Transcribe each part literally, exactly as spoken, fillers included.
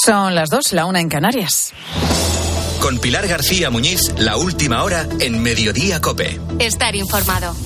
Son las dos, la una en Canarias. Con Pilar García Muñiz, la última hora en Mediodía COPE. Estar informado.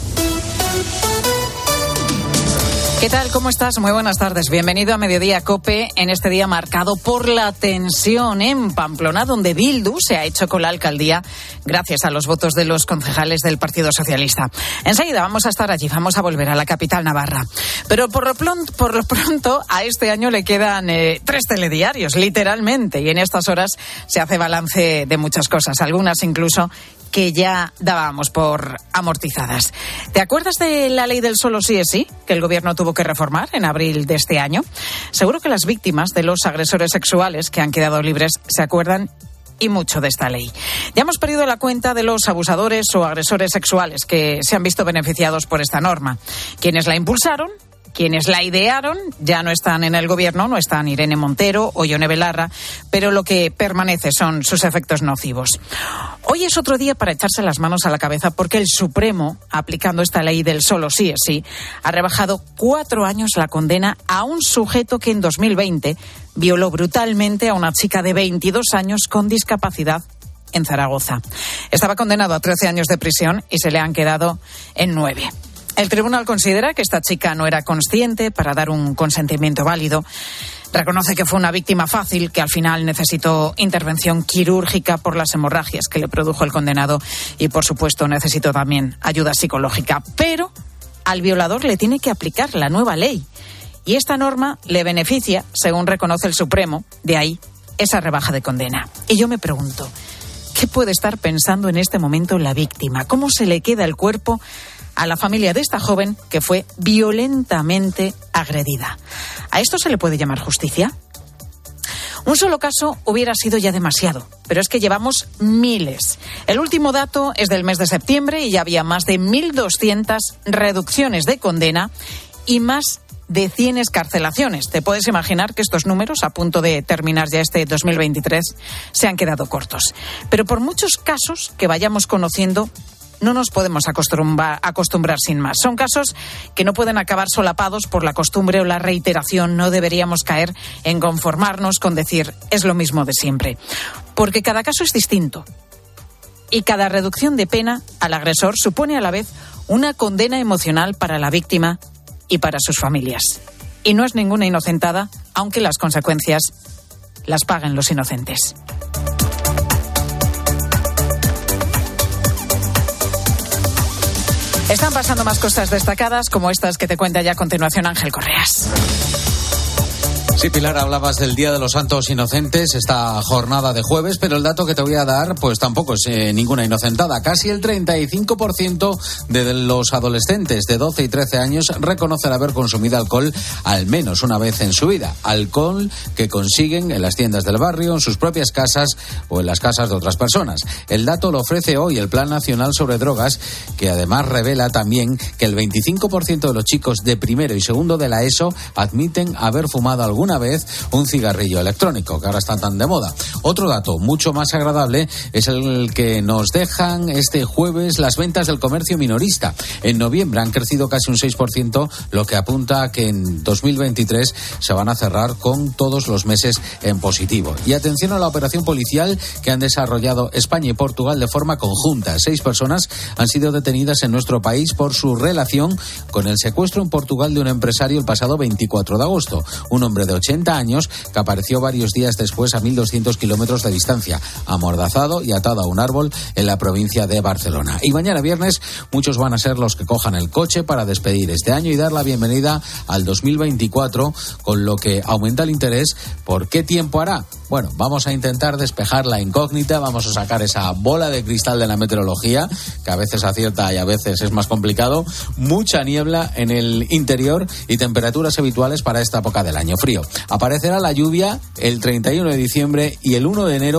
¿Qué tal? ¿Cómo estás? Muy buenas tardes. Bienvenido a Mediodía COPE en este día marcado por la tensión en Pamplona, donde Bildu se ha hecho con la alcaldía gracias a los votos de los concejales del Partido Socialista. Enseguida vamos a estar allí, vamos a volver a la capital navarra. Pero por lo pronto, por lo pronto a este año le quedan eh, tres telediarios, literalmente, y en estas horas se hace balance de muchas cosas, algunas incluso que ya dábamos por amortizadas. ¿Te acuerdas de la ley del solo sí es sí, que el gobierno tuvo que reformar en abril de este año? Seguro que las víctimas de los agresores sexuales que han quedado libres se acuerdan y mucho de esta ley. Ya hemos perdido la cuenta de los abusadores o agresores sexuales que se han visto beneficiados por esta norma. Quienes la impulsaron, quienes la idearon, ya no están en el gobierno, no están Irene Montero o Ione Belarra, pero lo que permanece son sus efectos nocivos. Hoy es otro día para echarse las manos a la cabeza porque el Supremo, aplicando esta ley del solo sí es sí, ha rebajado cuatro años la condena a un sujeto que en dos mil veinte violó brutalmente a una chica de veintidós años con discapacidad en Zaragoza. Estaba condenado a trece años de prisión y se le han quedado en nueve. El tribunal considera que esta chica no era consciente para dar un consentimiento válido. Reconoce que fue una víctima fácil, que al final necesitó intervención quirúrgica por las hemorragias que le produjo el condenado y, por supuesto, necesitó también ayuda psicológica. Pero al violador le tiene que aplicar la nueva ley. Y esta norma le beneficia, según reconoce el Supremo, de ahí esa rebaja de condena. Y yo me pregunto, ¿qué puede estar pensando en este momento la víctima? ¿Cómo se le queda el cuerpo a la familia de esta joven que fue violentamente agredida? ¿A esto se le puede llamar justicia? Un solo caso hubiera sido ya demasiado, pero es que llevamos miles. El último dato es del mes de septiembre y ya había más de mil doscientas reducciones de condena y más de cien excarcelaciones. Te puedes imaginar que estos números, a punto de terminar ya este dos mil veintitrés, se han quedado cortos. Pero por muchos casos que vayamos conociendo, no nos podemos acostumbrar, acostumbrar sin más. Son casos que no pueden acabar solapados por la costumbre o la reiteración. No deberíamos caer en conformarnos con decir es lo mismo de siempre. Porque cada caso es distinto. Y cada reducción de pena al agresor supone a la vez una condena emocional para la víctima y para sus familias. Y no es ninguna inocentada, aunque las consecuencias las paguen los inocentes. Están pasando más cosas destacadas, como estas que te cuenta ya a continuación Ángel Correas. Sí, Pilar, hablabas del Día de los Santos Inocentes, esta jornada de jueves, pero el dato que te voy a dar, pues tampoco es eh, ninguna inocentada. Casi el treinta y cinco por ciento de los adolescentes de doce y trece años reconocen haber consumido alcohol al menos una vez en su vida. Alcohol que consiguen en las tiendas del barrio, en sus propias casas o en las casas de otras personas. El dato lo ofrece hoy el Plan Nacional sobre Drogas, que además revela también que el veinticinco por ciento de los chicos de primero y segundo de la ESO admiten haber fumado alguna vez un cigarrillo electrónico, que ahora están tan de moda. Otro dato mucho más agradable es el que nos dejan este jueves las ventas del comercio minorista. En noviembre han crecido casi un seis por ciento, lo que apunta a que en dos mil veintitrés se van a cerrar con todos los meses en positivo. Y atención a la operación policial que han desarrollado España y Portugal de forma conjunta. Seis personas han sido detenidas en nuestro país por su relación con el secuestro en Portugal de un empresario el pasado veinticuatro de agosto. Un hombre de ochenta años que apareció varios días después a mil doscientos kilómetros de distancia, amordazado y atado a un árbol en la provincia de Barcelona. Y mañana viernes muchos van a ser los que cojan el coche para despedir este año y dar la bienvenida al dos mil veinticuatro, con lo que aumenta el interés por qué tiempo hará. Bueno, vamos a intentar despejar la incógnita, vamos a sacar esa bola de cristal de la meteorología, que a veces acierta y a veces es más complicado. Mucha niebla en el interior y temperaturas habituales para esta época del año. Frío. Aparecerá la lluvia el treinta y uno de diciembre y el uno de enero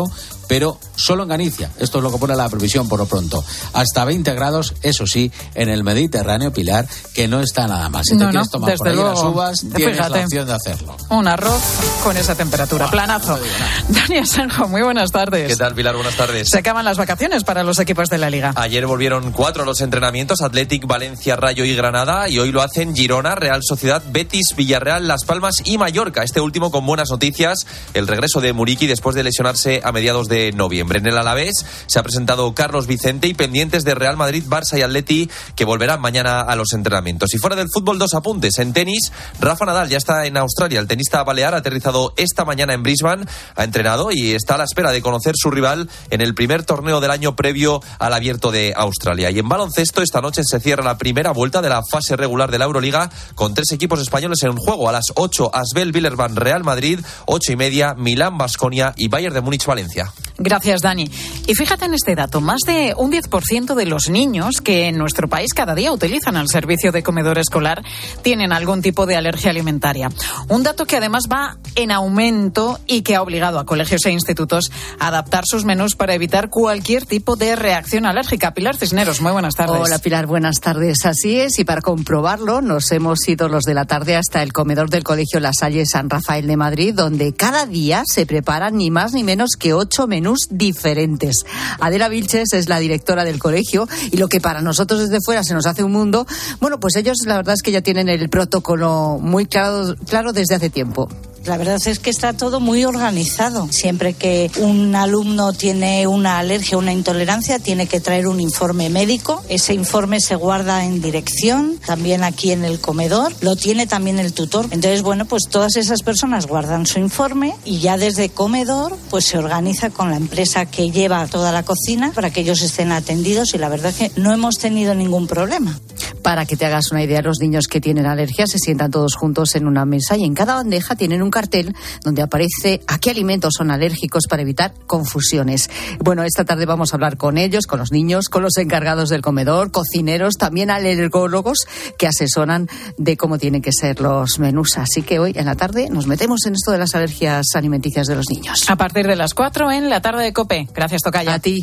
pero solo en Galicia. Esto es lo que pone la previsión por lo pronto. Hasta veinte grados, eso sí, en el Mediterráneo, Pilar, que no está nada más. Si no, te quieres no, tomar por ahí luego, las uvas, tienes fíjate, la opción de hacerlo. Un arroz con esa temperatura. Ah, planazo. No Dani Asenjo, muy buenas tardes. ¿Qué tal, Pilar? Buenas tardes. Se acaban las vacaciones para los equipos de la Liga. Ayer volvieron cuatro los entrenamientos: Athletic, Valencia, Rayo y Granada, y hoy lo hacen Girona, Real Sociedad, Betis, Villarreal, Las Palmas y Mallorca. Este último con buenas noticias: el regreso de Muriqui después de lesionarse a mediados de noviembre. En el Alavés se ha presentado Carlos Vicente, y pendientes de Real Madrid, Barça y Atleti, que volverán mañana a los entrenamientos. Y fuera del fútbol, dos apuntes. En tenis, Rafa Nadal ya está en Australia. El tenista balear ha aterrizado esta mañana en Brisbane, ha entrenado y está a la espera de conocer su rival en el primer torneo del año previo al Abierto de Australia. Y en baloncesto, esta noche se cierra la primera vuelta de la fase regular de la Euroliga, con tres equipos españoles en juego. A las ocho, Asbel Villerban Real Madrid, ocho y media, Milán Baskonia y Bayern de Múnich Valencia. Gracias, Dani. Y fíjate en este dato: más de un diez por ciento de los niños que en nuestro país cada día utilizan el servicio de comedor escolar tienen algún tipo de alergia alimentaria. Un dato que además va en aumento y que ha obligado a colegios e institutos a adaptar sus menús para evitar cualquier tipo de reacción alérgica. Pilar Cisneros, muy buenas tardes. Hola, Pilar, buenas tardes. Así es, y para comprobarlo nos hemos ido los de la tarde hasta el comedor del Colegio La Salle San Rafael de Madrid, donde cada día se preparan ni más ni menos que ocho menús diferentes. Adela Vilches es la directora del colegio, y lo que para nosotros desde fuera se nos hace un mundo, bueno, pues ellos la verdad es que ya tienen el protocolo muy claro, claro desde hace tiempo. La verdad es que está todo muy organizado. Siempre que un alumno tiene una alergia o una intolerancia, tiene que traer un informe médico. Ese informe se guarda en dirección, también aquí en el comedor. Lo tiene también el tutor. Entonces, bueno, pues todas esas personas guardan su informe y ya desde comedor pues se organiza con la empresa que lleva toda la cocina para que ellos estén atendidos, y la verdad es que no hemos tenido ningún problema. Para que te hagas una idea, los niños que tienen alergia se sientan todos juntos en una mesa y en cada bandeja tienen un cartel donde aparece a qué alimentos son alérgicos para evitar confusiones. Bueno, esta tarde vamos a hablar con ellos, con los niños, con los encargados del comedor, cocineros, también alergólogos que asesoran de cómo tienen que ser los menús. Así que hoy en la tarde nos metemos en esto de las alergias alimenticias de los niños. A partir de las cuatro en la tarde de COPE. Gracias, Tocaya. A ti.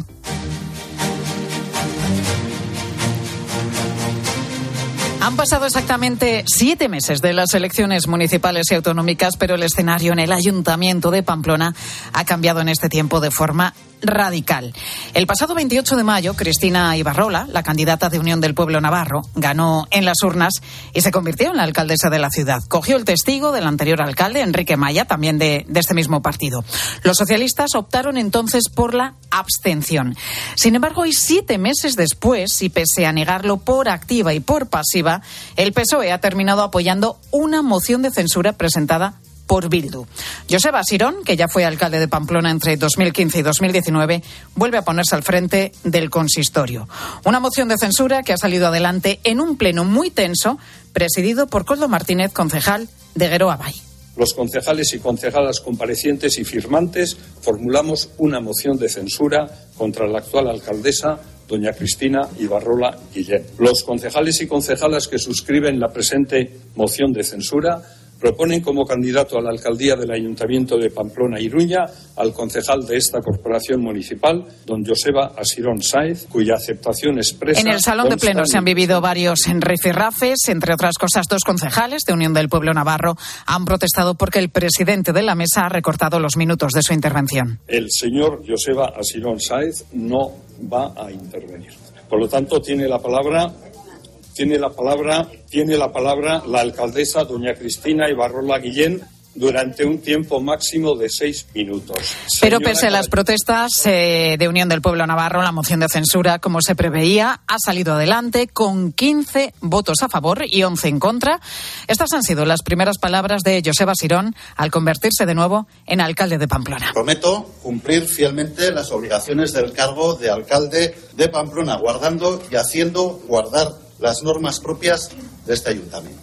Han pasado exactamente siete meses de las elecciones municipales y autonómicas, pero el escenario en el Ayuntamiento de Pamplona ha cambiado en este tiempo de forma radical. El pasado veintiocho de mayo, Cristina Ibarrola, la candidata de Unión del Pueblo Navarro, ganó en las urnas y se convirtió en la alcaldesa de la ciudad. Cogió el testigo del anterior alcalde, Enrique Maya, también de, de este mismo partido. Los socialistas optaron entonces por la abstención. Sin embargo, hoy, siete meses después, y pese a negarlo por activa y por pasiva, el P S O E ha terminado apoyando una moción de censura presentada por Bildu. Joseba Asirón, que ya fue alcalde de Pamplona entre dos mil quince y dos mil diecinueve, vuelve a ponerse al frente del consistorio. Una moción de censura que ha salido adelante en un pleno muy tenso, presidido por Koldo Martínez, concejal de Gueroa Bai. Los concejales y concejalas comparecientes y firmantes formulamos una moción de censura contra la actual alcaldesa, doña Cristina Ibarrola Guillén. Los concejales y concejalas que suscriben la presente moción de censura proponen como candidato a la alcaldía del Ayuntamiento de Pamplona Iruña al concejal de esta corporación municipal, don Joseba Asirón Sáez, cuya aceptación expresa... En el salón de pleno se han vivido varios rifirrafes. Entre otras cosas, dos concejales de Unión del Pueblo Navarro han protestado porque el presidente de la mesa ha recortado los minutos de su intervención. El señor Joseba Asirón Sáez no va a intervenir. Por lo tanto, tiene la palabra... Tiene la palabra, tiene la palabra la alcaldesa doña Cristina Ibarrola Guillén durante un tiempo máximo de seis minutos. Pero pese a las protestas eh, de Unión del Pueblo Navarro, la moción de censura, como se preveía, ha salido adelante con quince votos a favor y once en contra. Estas han sido las primeras palabras de Joseba Asirón al convertirse de nuevo en alcalde de Pamplona. Prometo cumplir fielmente las obligaciones del cargo de alcalde de Pamplona, guardando y haciendo guardar las normas propias de este ayuntamiento.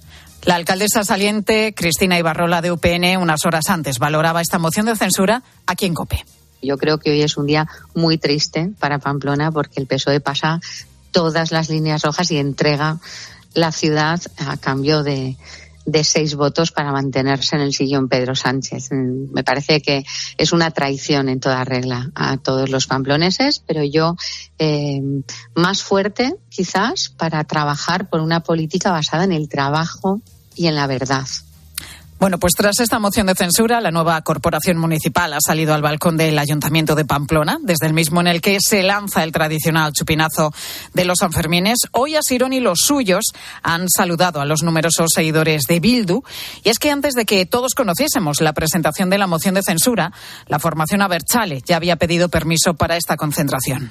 La alcaldesa saliente, Cristina Ibarrola, de U P N, unas horas antes valoraba esta moción de censura aquí en COPE. Yo creo que hoy es un día muy triste para Pamplona porque el P S O E pasa todas las líneas rojas y entrega la ciudad a cambio de de seis votos para mantenerse en el sillón Pedro Sánchez. Me parece que es una traición en toda regla a todos los pamploneses, pero yo eh, más fuerte quizás para trabajar por una política basada en el trabajo y en la verdad. Bueno, pues tras esta moción de censura, la nueva corporación municipal ha salido al balcón del Ayuntamiento de Pamplona, desde el mismo en el que se lanza el tradicional chupinazo de los Sanfermines. Hoy Asirón y los suyos han saludado a los numerosos seguidores de Bildu. Y es que antes de que todos conociésemos la presentación de la moción de censura, la formación Abertzale ya había pedido permiso para esta concentración.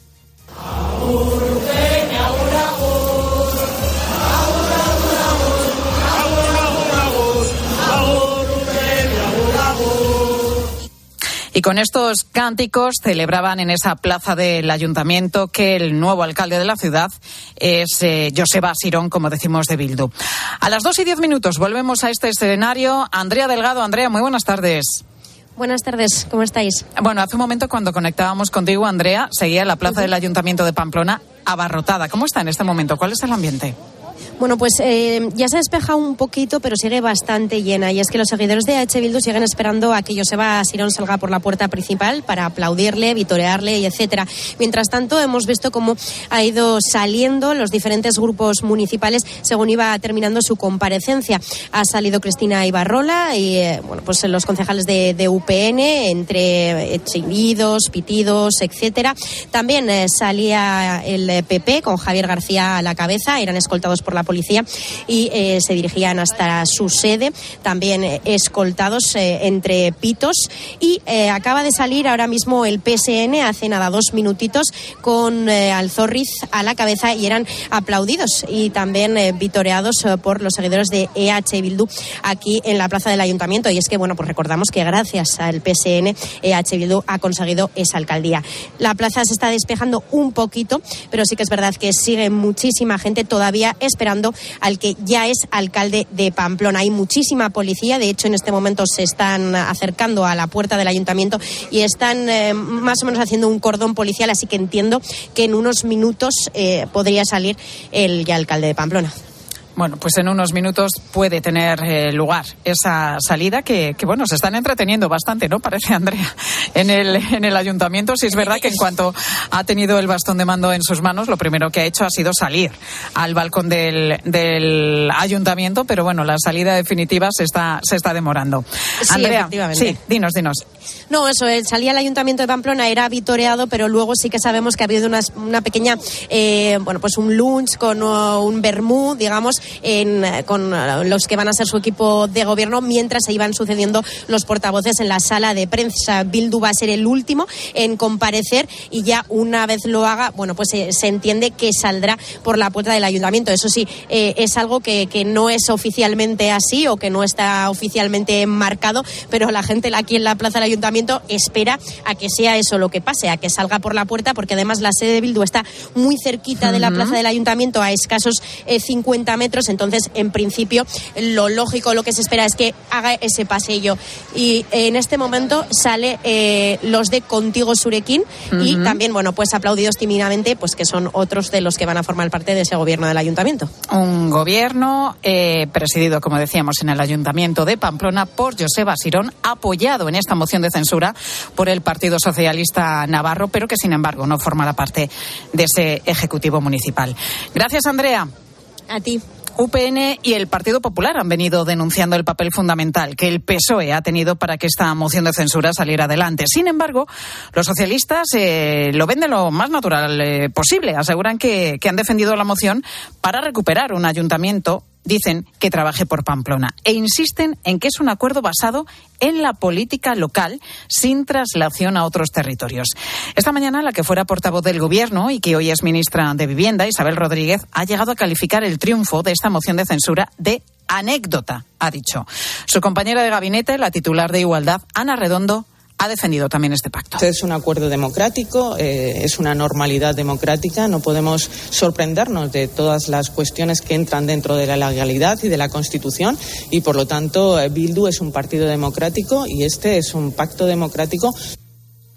Y con estos cánticos celebraban en esa plaza del Ayuntamiento que el nuevo alcalde de la ciudad es eh, Joseba Asirón, como decimos, de Bildu. A las dos y diez minutos volvemos a este escenario. Andrea Delgado. Andrea, muy buenas tardes. Buenas tardes, ¿cómo estáis? Bueno, hace un momento cuando conectábamos contigo, Andrea, seguía la plaza uh-huh. del Ayuntamiento de Pamplona abarrotada. ¿Cómo está en este momento? ¿Cuál es el ambiente? Bueno, pues eh, ya se despeja un poquito, pero sigue bastante llena. Y es que los seguidores de H. Bildu siguen esperando a que Joseba Asirón salga por la puerta principal para aplaudirle, vitorearle y etcétera. Mientras tanto, hemos visto cómo ha ido saliendo los diferentes grupos municipales según iba terminando su comparecencia. Ha salido Cristina Ibarrola y eh, bueno, pues los concejales de, de U P N, entre chillidos, pitidos, etcétera. También eh, salía el P P con Javier García a la cabeza. Eran escoltados por la policía y eh, se dirigían hasta su sede, también eh, escoltados eh, entre pitos. Y eh, acaba de salir ahora mismo el P S N, hace nada dos minutitos, con eh, Alzorriz a la cabeza, y eran aplaudidos y también eh, vitoreados eh, por los seguidores de E H Bildu aquí en la plaza del Ayuntamiento. Y es que, bueno, pues recordamos que gracias al P S N, E H Bildu ha conseguido esa alcaldía. La plaza se está despejando un poquito, pero sí que es verdad que sigue muchísima gente todavía esperando al que ya es alcalde de Pamplona. Hay muchísima policía, de hecho en este momento se están acercando a la puerta del Ayuntamiento y están eh, más o menos haciendo un cordón policial, así que entiendo que en unos minutos eh, podría salir el ya alcalde de Pamplona. Bueno, pues en unos minutos puede tener eh, lugar esa salida que, que, bueno, se están entreteniendo bastante, ¿no? Parece, Andrea, en el, en el Ayuntamiento. Sí es verdad que en cuanto ha tenido el bastón de mando en sus manos, lo primero que ha hecho ha sido salir al balcón del, del Ayuntamiento, pero bueno, la salida definitiva se está, se está demorando. Sí, Andrea, efectivamente. Sí, dinos, dinos. No, eso, el salir al Ayuntamiento de Pamplona era vitoreado, pero luego sí que sabemos que ha habido una, una pequeña, eh, bueno, pues un lunch con uh, un vermú, digamos, En, con los que van a ser su equipo de gobierno, mientras se iban sucediendo los portavoces en la sala de prensa. Bildu va a ser el último en comparecer y ya una vez lo haga, bueno, pues eh, se entiende que saldrá por la puerta del Ayuntamiento. Eso sí, eh, es algo que, que no es oficialmente así o que no está oficialmente marcado, pero la gente aquí en la plaza del Ayuntamiento espera a que sea eso lo que pase, a que salga por la puerta, porque además la sede de Bildu está muy cerquita uh-huh. de la plaza del Ayuntamiento, a escasos eh, cincuenta metros. Entonces, en principio, lo lógico, lo que se espera es que haga ese pasillo. Y en este momento sale eh, los de Contigo Surekin uh-huh. y también, bueno, pues aplaudidos tímidamente, pues que son otros de los que van a formar parte de ese gobierno del Ayuntamiento. Un gobierno eh, presidido, como decíamos, en el Ayuntamiento de Pamplona por Joseba Asirón, apoyado en esta moción de censura por el Partido Socialista Navarro, pero que, sin embargo, no formará parte de ese Ejecutivo Municipal. Gracias, Andrea. A ti. U P N y el Partido Popular han venido denunciando el papel fundamental que el P S O E ha tenido para que esta moción de censura saliera adelante. Sin embargo, los socialistas eh, lo ven de lo más natural eh, posible. Aseguran que, que han defendido la moción para recuperar un ayuntamiento, dicen, que trabaje por Pamplona, e insisten en que es un acuerdo basado en la política local sin traslación a otros territorios. Esta mañana, la que fuera portavoz del Gobierno y que hoy es ministra de Vivienda, Isabel Rodríguez, ha llegado a calificar el triunfo de esta moción de censura de anécdota, ha dicho. Su compañera de gabinete, la titular de Igualdad, Ana Redondo, ha defendido también este pacto. Es un acuerdo democrático, eh, es una normalidad democrática. No podemos sorprendernos de todas las cuestiones que entran dentro de la legalidad y de la Constitución, y por lo tanto Bildu es un partido democrático y este es un pacto democrático.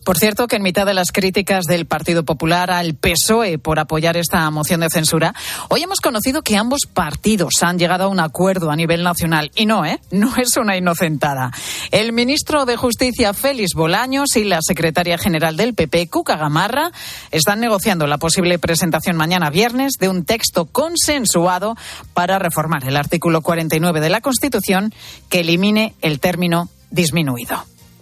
Por cierto, que en mitad de las críticas del Partido Popular al P S O E por apoyar esta moción de censura, hoy hemos conocido que ambos partidos han llegado a un acuerdo a nivel nacional. Y no, ¿eh? No es una inocentada. El ministro de Justicia, Félix Bolaños, y la secretaria general del P P, Cuca Gamarra, están negociando la posible presentación mañana viernes de un texto consensuado para reformar el artículo cuarenta y nueve de la Constitución que elimine el término disminuido.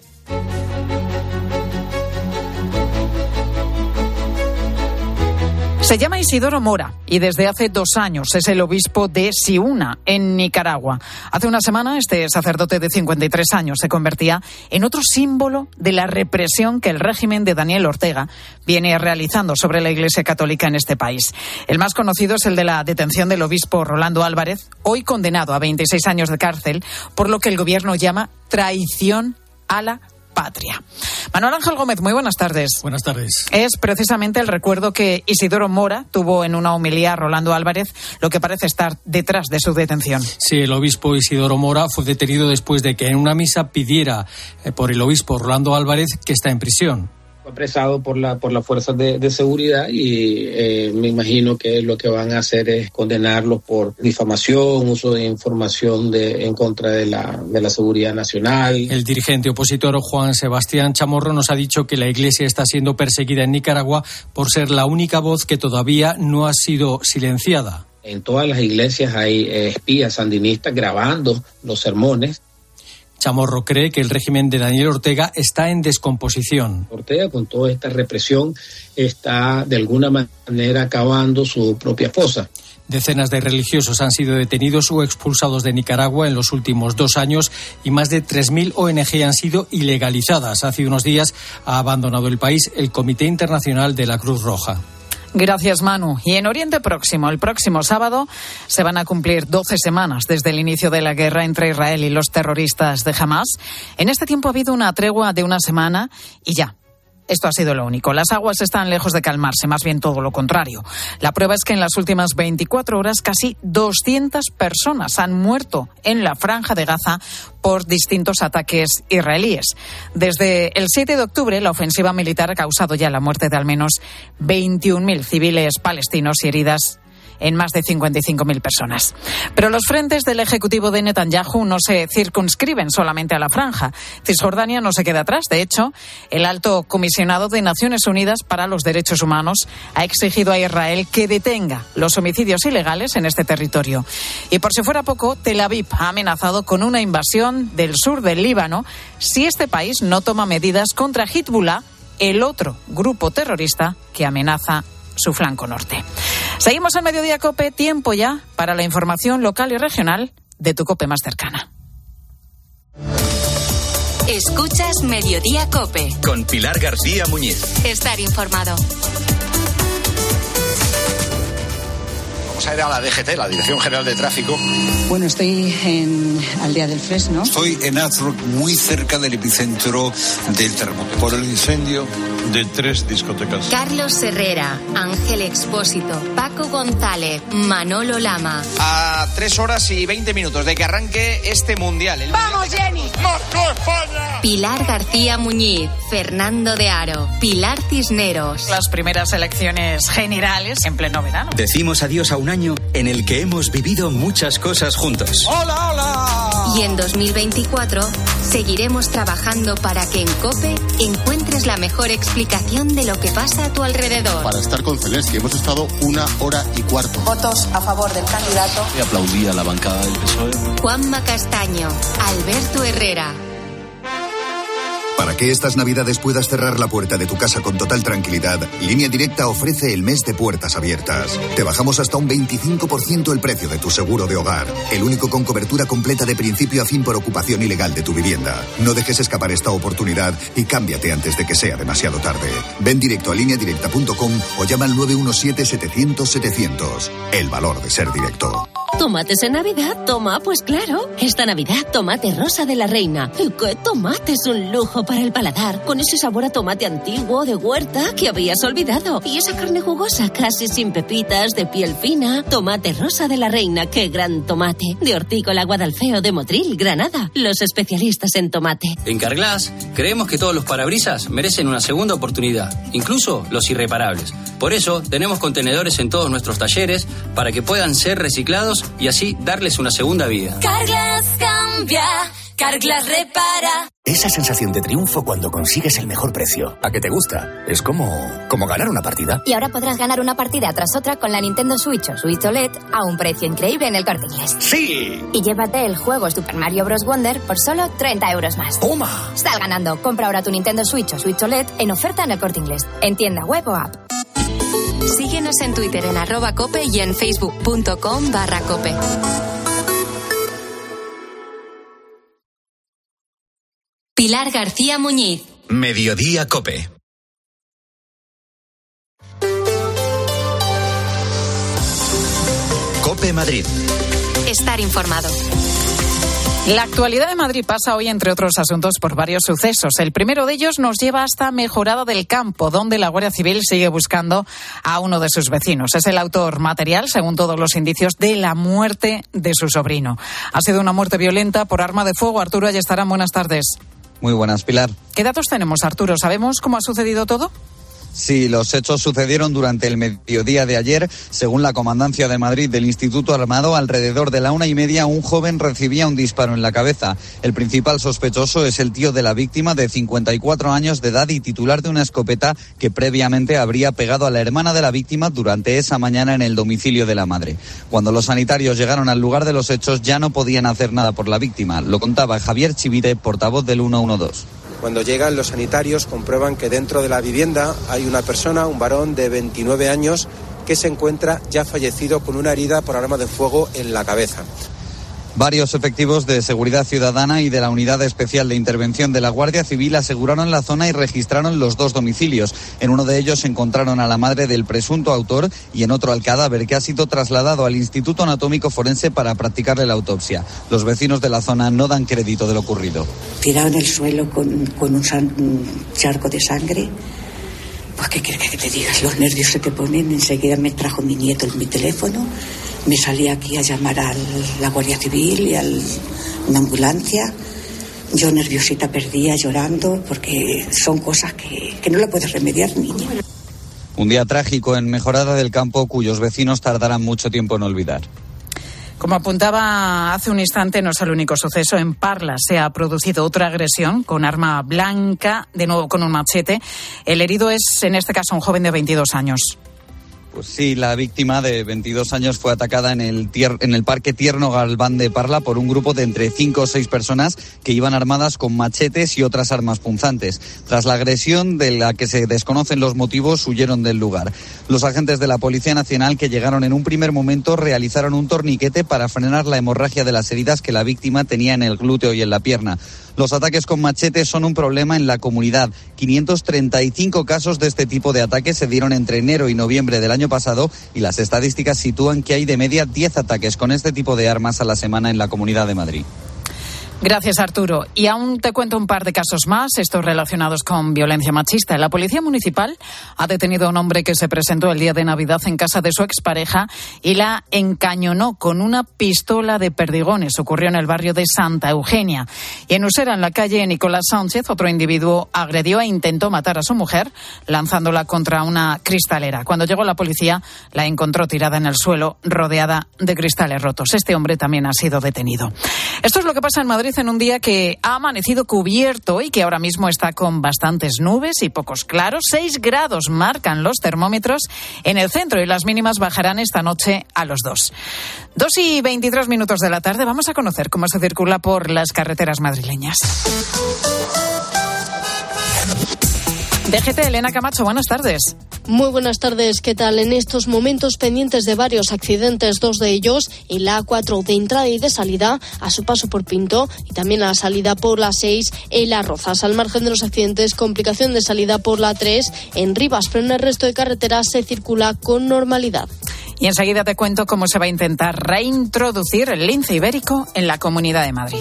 Se llama Isidoro Mora y desde hace dos años es el obispo de Ciuna, en Nicaragua. Hace una semana este sacerdote de cincuenta y tres años se convertía en otro símbolo de la represión que el régimen de Daniel Ortega viene realizando sobre la Iglesia Católica en este país. El más conocido es el de la detención del obispo Rolando Álvarez, hoy condenado a veintiséis años de cárcel por lo que el gobierno llama traición a la patria. Manuel Ángel Gómez, muy buenas tardes. Buenas tardes. Es precisamente el recuerdo que Isidoro Mora tuvo en una homilía a Rolando Álvarez lo que parece estar detrás de su detención. Sí, el obispo Isidoro Mora fue detenido después de que en una misa pidiera eh, por el obispo Rolando Álvarez, que está en prisión. Fue apresado por la por las fuerzas de, de seguridad y eh, me imagino que lo que van a hacer es condenarlos por difamación, uso de información de, en contra de la, de la seguridad nacional. El dirigente opositor Juan Sebastián Chamorro nos ha dicho que la Iglesia está siendo perseguida en Nicaragua por ser la única voz que todavía no ha sido silenciada. En todas las iglesias hay eh, espías sandinistas grabando los sermones. Chamorro cree que el régimen de Daniel Ortega está en descomposición. Ortega, con toda esta represión, está de alguna manera acabando su propia fosa. Decenas de religiosos han sido detenidos o expulsados de Nicaragua en los últimos dos años y más de tres mil O N G han sido ilegalizadas. Hace unos días ha abandonado el país el Comité Internacional de la Cruz Roja. Gracias, Manu. Y en Oriente Próximo, el próximo sábado, se van a cumplir doce semanas desde el inicio de la guerra entre Israel y los terroristas de Hamas. En este tiempo ha habido una tregua de una semana y ya. Esto ha sido lo único. Las aguas están lejos de calmarse, más bien todo lo contrario. La prueba es que en las últimas veinticuatro horas casi doscientas personas han muerto en la Franja de Gaza por distintos ataques israelíes. Desde el siete de octubre, la ofensiva militar ha causado ya la muerte de al menos veintiún mil civiles palestinos y heridas en más de cincuenta y cinco mil personas. Pero los frentes del Ejecutivo de Netanyahu no se circunscriben solamente a la franja. Cisjordania no se queda atrás. De hecho, el alto comisionado de Naciones Unidas para los Derechos Humanos ha exigido a Israel que detenga los homicidios ilegales en este territorio. Y por si fuera poco, Tel Aviv ha amenazado con una invasión del sur del Líbano si este país no toma medidas contra Hezbollah, el otro grupo terrorista que amenaza su flanco norte. Seguimos en Mediodía COPE, tiempo ya para la información local y regional de tu COPE más cercana. Escuchas Mediodía COPE. Con Pilar García Muñiz. Estar informado. Vamos a ir a la D G T, la Dirección General de Tráfico. Bueno, estoy en Aldea del Fresno. Estoy en Azrock, muy cerca del epicentro del terremoto. Por el incendio de tres discotecas. Carlos Herrera, Ángel Expósito, Paco González, Manolo Lama. A tres horas y veinte minutos de que arranque este mundial. El ¡Vamos, mundial Jenny! ¡Marco España! Pilar García Muñiz, Fernando de Aro, Pilar Cisneros. Las primeras elecciones generales en pleno verano. Decimos adiós a un año en el que hemos vivido muchas cosas juntos. ¡Hola, hola! Y en dos mil veinticuatro seguiremos trabajando para que en COPE encuentres la mejor explicación de lo que pasa a tu alrededor. Para estar con Zelensky hemos estado una hora y cuarto. Votos a favor del candidato. Y aplaudí a la bancada del P S O E. Juanma Castaño, Alberto Herrera. Para que estas Navidades puedas cerrar la puerta de tu casa con total tranquilidad, Línea Directa ofrece el mes de puertas abiertas. Te bajamos hasta un veinticinco por ciento el precio de tu seguro de hogar, el único con cobertura completa de principio a fin por ocupación ilegal de tu vivienda. No dejes escapar esta oportunidad y cámbiate antes de que sea demasiado tarde. Ven directo a línea directa punto com o llama al nueve uno siete setecientos setecientos. El valor de ser directo. ¿Tomates en Navidad? Toma, pues claro. Esta Navidad, tomate rosa de la reina. ¿Y qué tomate? Es un lujo para el paladar, con ese sabor a tomate antiguo de huerta que habías olvidado. Y esa carne jugosa, casi sin pepitas, de piel fina. Tomate rosa de la reina, qué gran tomate. De Hortícola Guadalfeo de Motril, Granada. Los especialistas en tomate. En Carglass creemos que todos los parabrisas merecen una segunda oportunidad, incluso los irreparables. Por eso tenemos contenedores en todos nuestros talleres para que puedan ser reciclados y así darles una segunda vida. Carglass cambia, Carglass repara. Esa sensación de triunfo cuando consigues el mejor precio. ¿A qué te gusta? Es como, como ganar una partida. Y ahora podrás ganar una partida tras otra con la Nintendo Switch o Switch O L E D a un precio increíble en el Corte Inglés. ¡Sí! Y llévate el juego Super Mario Bros. Wonder por solo treinta euros más. ¡Toma! Sal ganando. Compra ahora tu Nintendo Switch o Switch O L E D en oferta en el Corte Inglés. En tienda web o app. Síguenos en Twitter en arroba cope y en facebook.com barra cope. Pilar García Muñiz. Mediodía Cope. Cope Madrid. Estar informado. La actualidad de Madrid pasa hoy, entre otros asuntos, por varios sucesos. El primero de ellos nos lleva hasta Mejorada del Campo, donde la Guardia Civil sigue buscando a uno de sus vecinos. Es el autor material, según todos los indicios, de la muerte de su sobrino. Ha sido una muerte violenta por arma de fuego. Arturo Ayestarán, buenas tardes. Muy buenas, Pilar. ¿Qué datos tenemos, Arturo? ¿Sabemos cómo ha sucedido todo? Sí, los hechos sucedieron durante el mediodía de ayer. Según la Comandancia de Madrid del Instituto Armado, alrededor de la una y media un joven recibía un disparo en la cabeza. El principal sospechoso es el tío de la víctima, de cincuenta y cuatro años de edad y titular de una escopeta que previamente habría pegado a la hermana de la víctima durante esa mañana en el domicilio de la madre. Cuando los sanitarios llegaron al lugar de los hechos ya no podían hacer nada por la víctima. Lo contaba Javier Chivite, portavoz del ciento doce. Cuando llegan los sanitarios comprueban que dentro de la vivienda hay una persona, un varón de veintinueve años, que se encuentra ya fallecido con una herida por arma de fuego en la cabeza. Varios efectivos de seguridad ciudadana y de la Unidad Especial de Intervención de la Guardia Civil aseguraron la zona y registraron los dos domicilios. En uno de ellos encontraron a la madre del presunto autor y en otro al cadáver, que ha sido trasladado al Instituto Anatómico Forense para practicarle la autopsia. Los vecinos de la zona no dan crédito de lo ocurrido. Tirado en el suelo con, con un, san, un charco de sangre. Pues qué quieres que te digas, los nervios se te ponen. Enseguida me trajo mi nieto en mi teléfono. Me salí aquí a llamar a la Guardia Civil y a una ambulancia. Yo nerviosita perdía, llorando, porque son cosas que, que no la puedes remediar, niña. Un día trágico en Mejorada del Campo, cuyos vecinos tardarán mucho tiempo en olvidar. Como apuntaba hace un instante, no es el único suceso. En Parla se ha producido otra agresión con arma blanca, de nuevo con un machete. El herido es, en este caso, un joven de veintidós años. Pues sí, la víctima de veintidós años fue atacada en el, tier, en el Parque Tierno Galván de Parla por un grupo de entre cinco o seis personas que iban armadas con machetes y otras armas punzantes. Tras la agresión, de la que se desconocen los motivos, huyeron del lugar. Los agentes de la Policía Nacional, que llegaron en un primer momento, realizaron un torniquete para frenar la hemorragia de las heridas que la víctima tenía en el glúteo y en la pierna. Los ataques con machetes son un problema en la comunidad. quinientos treinta y cinco casos de este tipo de ataques se dieron entre enero y noviembre del año pasado y las estadísticas sitúan que hay de media diez ataques con este tipo de armas a la semana en la Comunidad de Madrid. Gracias, Arturo. Y aún te cuento un par de casos más, estos relacionados con violencia machista. La Policía Municipal ha detenido a un hombre que se presentó el día de Navidad en casa de su expareja y la encañonó con una pistola de perdigones. Ocurrió en el barrio de Santa Eugenia. Y en Usera, en la calle Nicolás Sánchez, otro individuo agredió e intentó matar a su mujer lanzándola contra una cristalera. Cuando llegó la policía, la encontró tirada en el suelo, rodeada de cristales rotos. Este hombre también ha sido detenido. Esto es lo que pasa en Madrid en un día que ha amanecido cubierto y que ahora mismo está con bastantes nubes y pocos claros. Seis grados marcan los termómetros en el centro y las mínimas bajarán esta noche a los dos. Dos y veintitrés minutos de la tarde. Vamos a conocer cómo se circula por las carreteras madrileñas. D G T, Elena Camacho, buenas tardes. Muy buenas tardes, ¿qué tal? En estos momentos pendientes de varios accidentes, dos de ellos en la A cuatro de entrada y de salida a su paso por Pinto y también a la salida por la seis en Las Rozas. Al margen de los accidentes, complicación de salida por la tres en Rivas, pero en el resto de carreteras se circula con normalidad. Y enseguida te cuento cómo se va a intentar reintroducir el lince ibérico en la Comunidad de Madrid.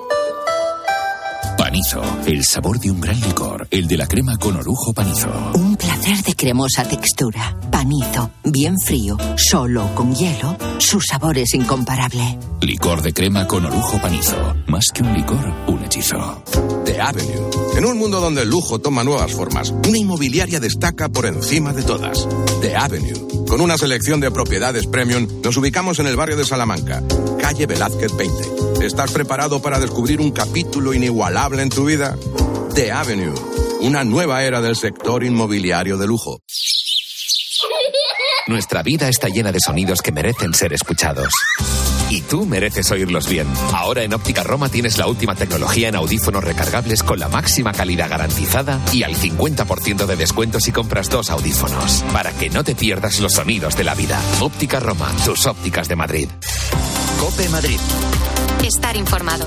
Panizo, el sabor de un gran licor, el de la crema con orujo Panizo. Un placer de cremosa textura. Panizo, bien frío, solo con hielo, su sabor es incomparable. Licor de crema con orujo Panizo. Más que un licor, un hechizo. The Avenue. En un mundo donde el lujo toma nuevas formas, una inmobiliaria destaca por encima de todas. The Avenue. Con una selección de propiedades premium, nos ubicamos en el barrio de Salamanca, calle Velázquez veinte. ¿Estás preparado para descubrir un capítulo inigualable en tu vida? The Avenue, una nueva era del sector inmobiliario de lujo. Nuestra vida está llena de sonidos que merecen ser escuchados. Y tú mereces oírlos bien. Ahora en Óptica Roma tienes la última tecnología en audífonos recargables con la máxima calidad garantizada y al cincuenta por ciento de descuento si compras dos audífonos. Para que no te pierdas los sonidos de la vida. Óptica Roma, tus ópticas de Madrid. COPE Madrid. Estar informado.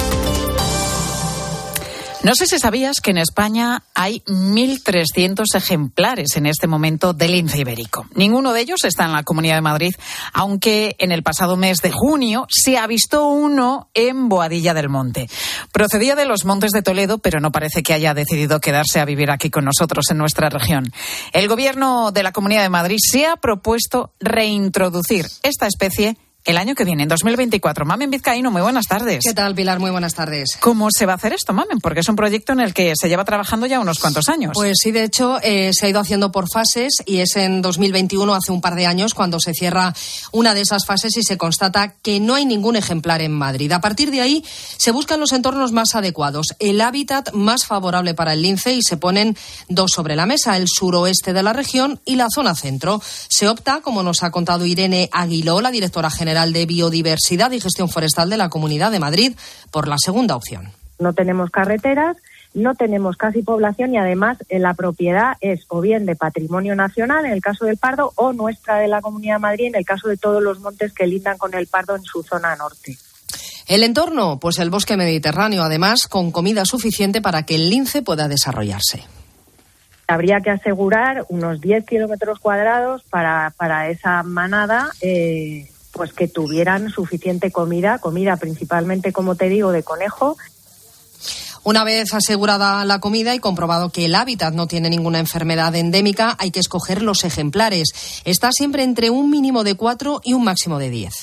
No sé si sabías que en España hay mil trescientos ejemplares en este momento del lince ibérico. Ninguno de ellos está en la Comunidad de Madrid, aunque en el pasado mes de junio se avistó uno en Boadilla del Monte. Procedía de los Montes de Toledo, pero no parece que haya decidido quedarse a vivir aquí con nosotros en nuestra región. El Gobierno de la Comunidad de Madrid se ha propuesto reintroducir esta especie el año que viene, en dos mil veinticuatro. Mamen Vizcaíno, muy buenas tardes. ¿Qué tal, Pilar? Muy buenas tardes. ¿Cómo se va a hacer esto, Mamen? Porque es un proyecto en el que se lleva trabajando ya unos cuantos años. Pues sí, de hecho, eh, se ha ido haciendo por fases y es en dos mil veintiuno, hace un par de años, cuando se cierra una de esas fases y se constata que no hay ningún ejemplar en Madrid. A partir de ahí, se buscan los entornos más adecuados, el hábitat más favorable para el lince y se ponen dos sobre la mesa, el suroeste de la región y la zona centro. Se opta, como nos ha contado Irene Aguiló, la directora general de Biodiversidad y Gestión Forestal de la Comunidad de Madrid, por la segunda opción. No tenemos carreteras, no tenemos casi población y además la propiedad es o bien de patrimonio nacional en el caso del Pardo o nuestra de la Comunidad de Madrid en el caso de todos los montes que lindan con el Pardo en su zona norte. El entorno, pues el bosque mediterráneo, además con comida suficiente para que el lince pueda desarrollarse. Habría que asegurar unos diez kilómetros cuadrados para, para esa manada, eh, pues que tuvieran suficiente comida, comida principalmente, como te digo, de conejo. Una vez asegurada la comida y comprobado que el hábitat no tiene ninguna enfermedad endémica, hay que escoger los ejemplares. Está siempre entre un mínimo de cuatro y un máximo de diez.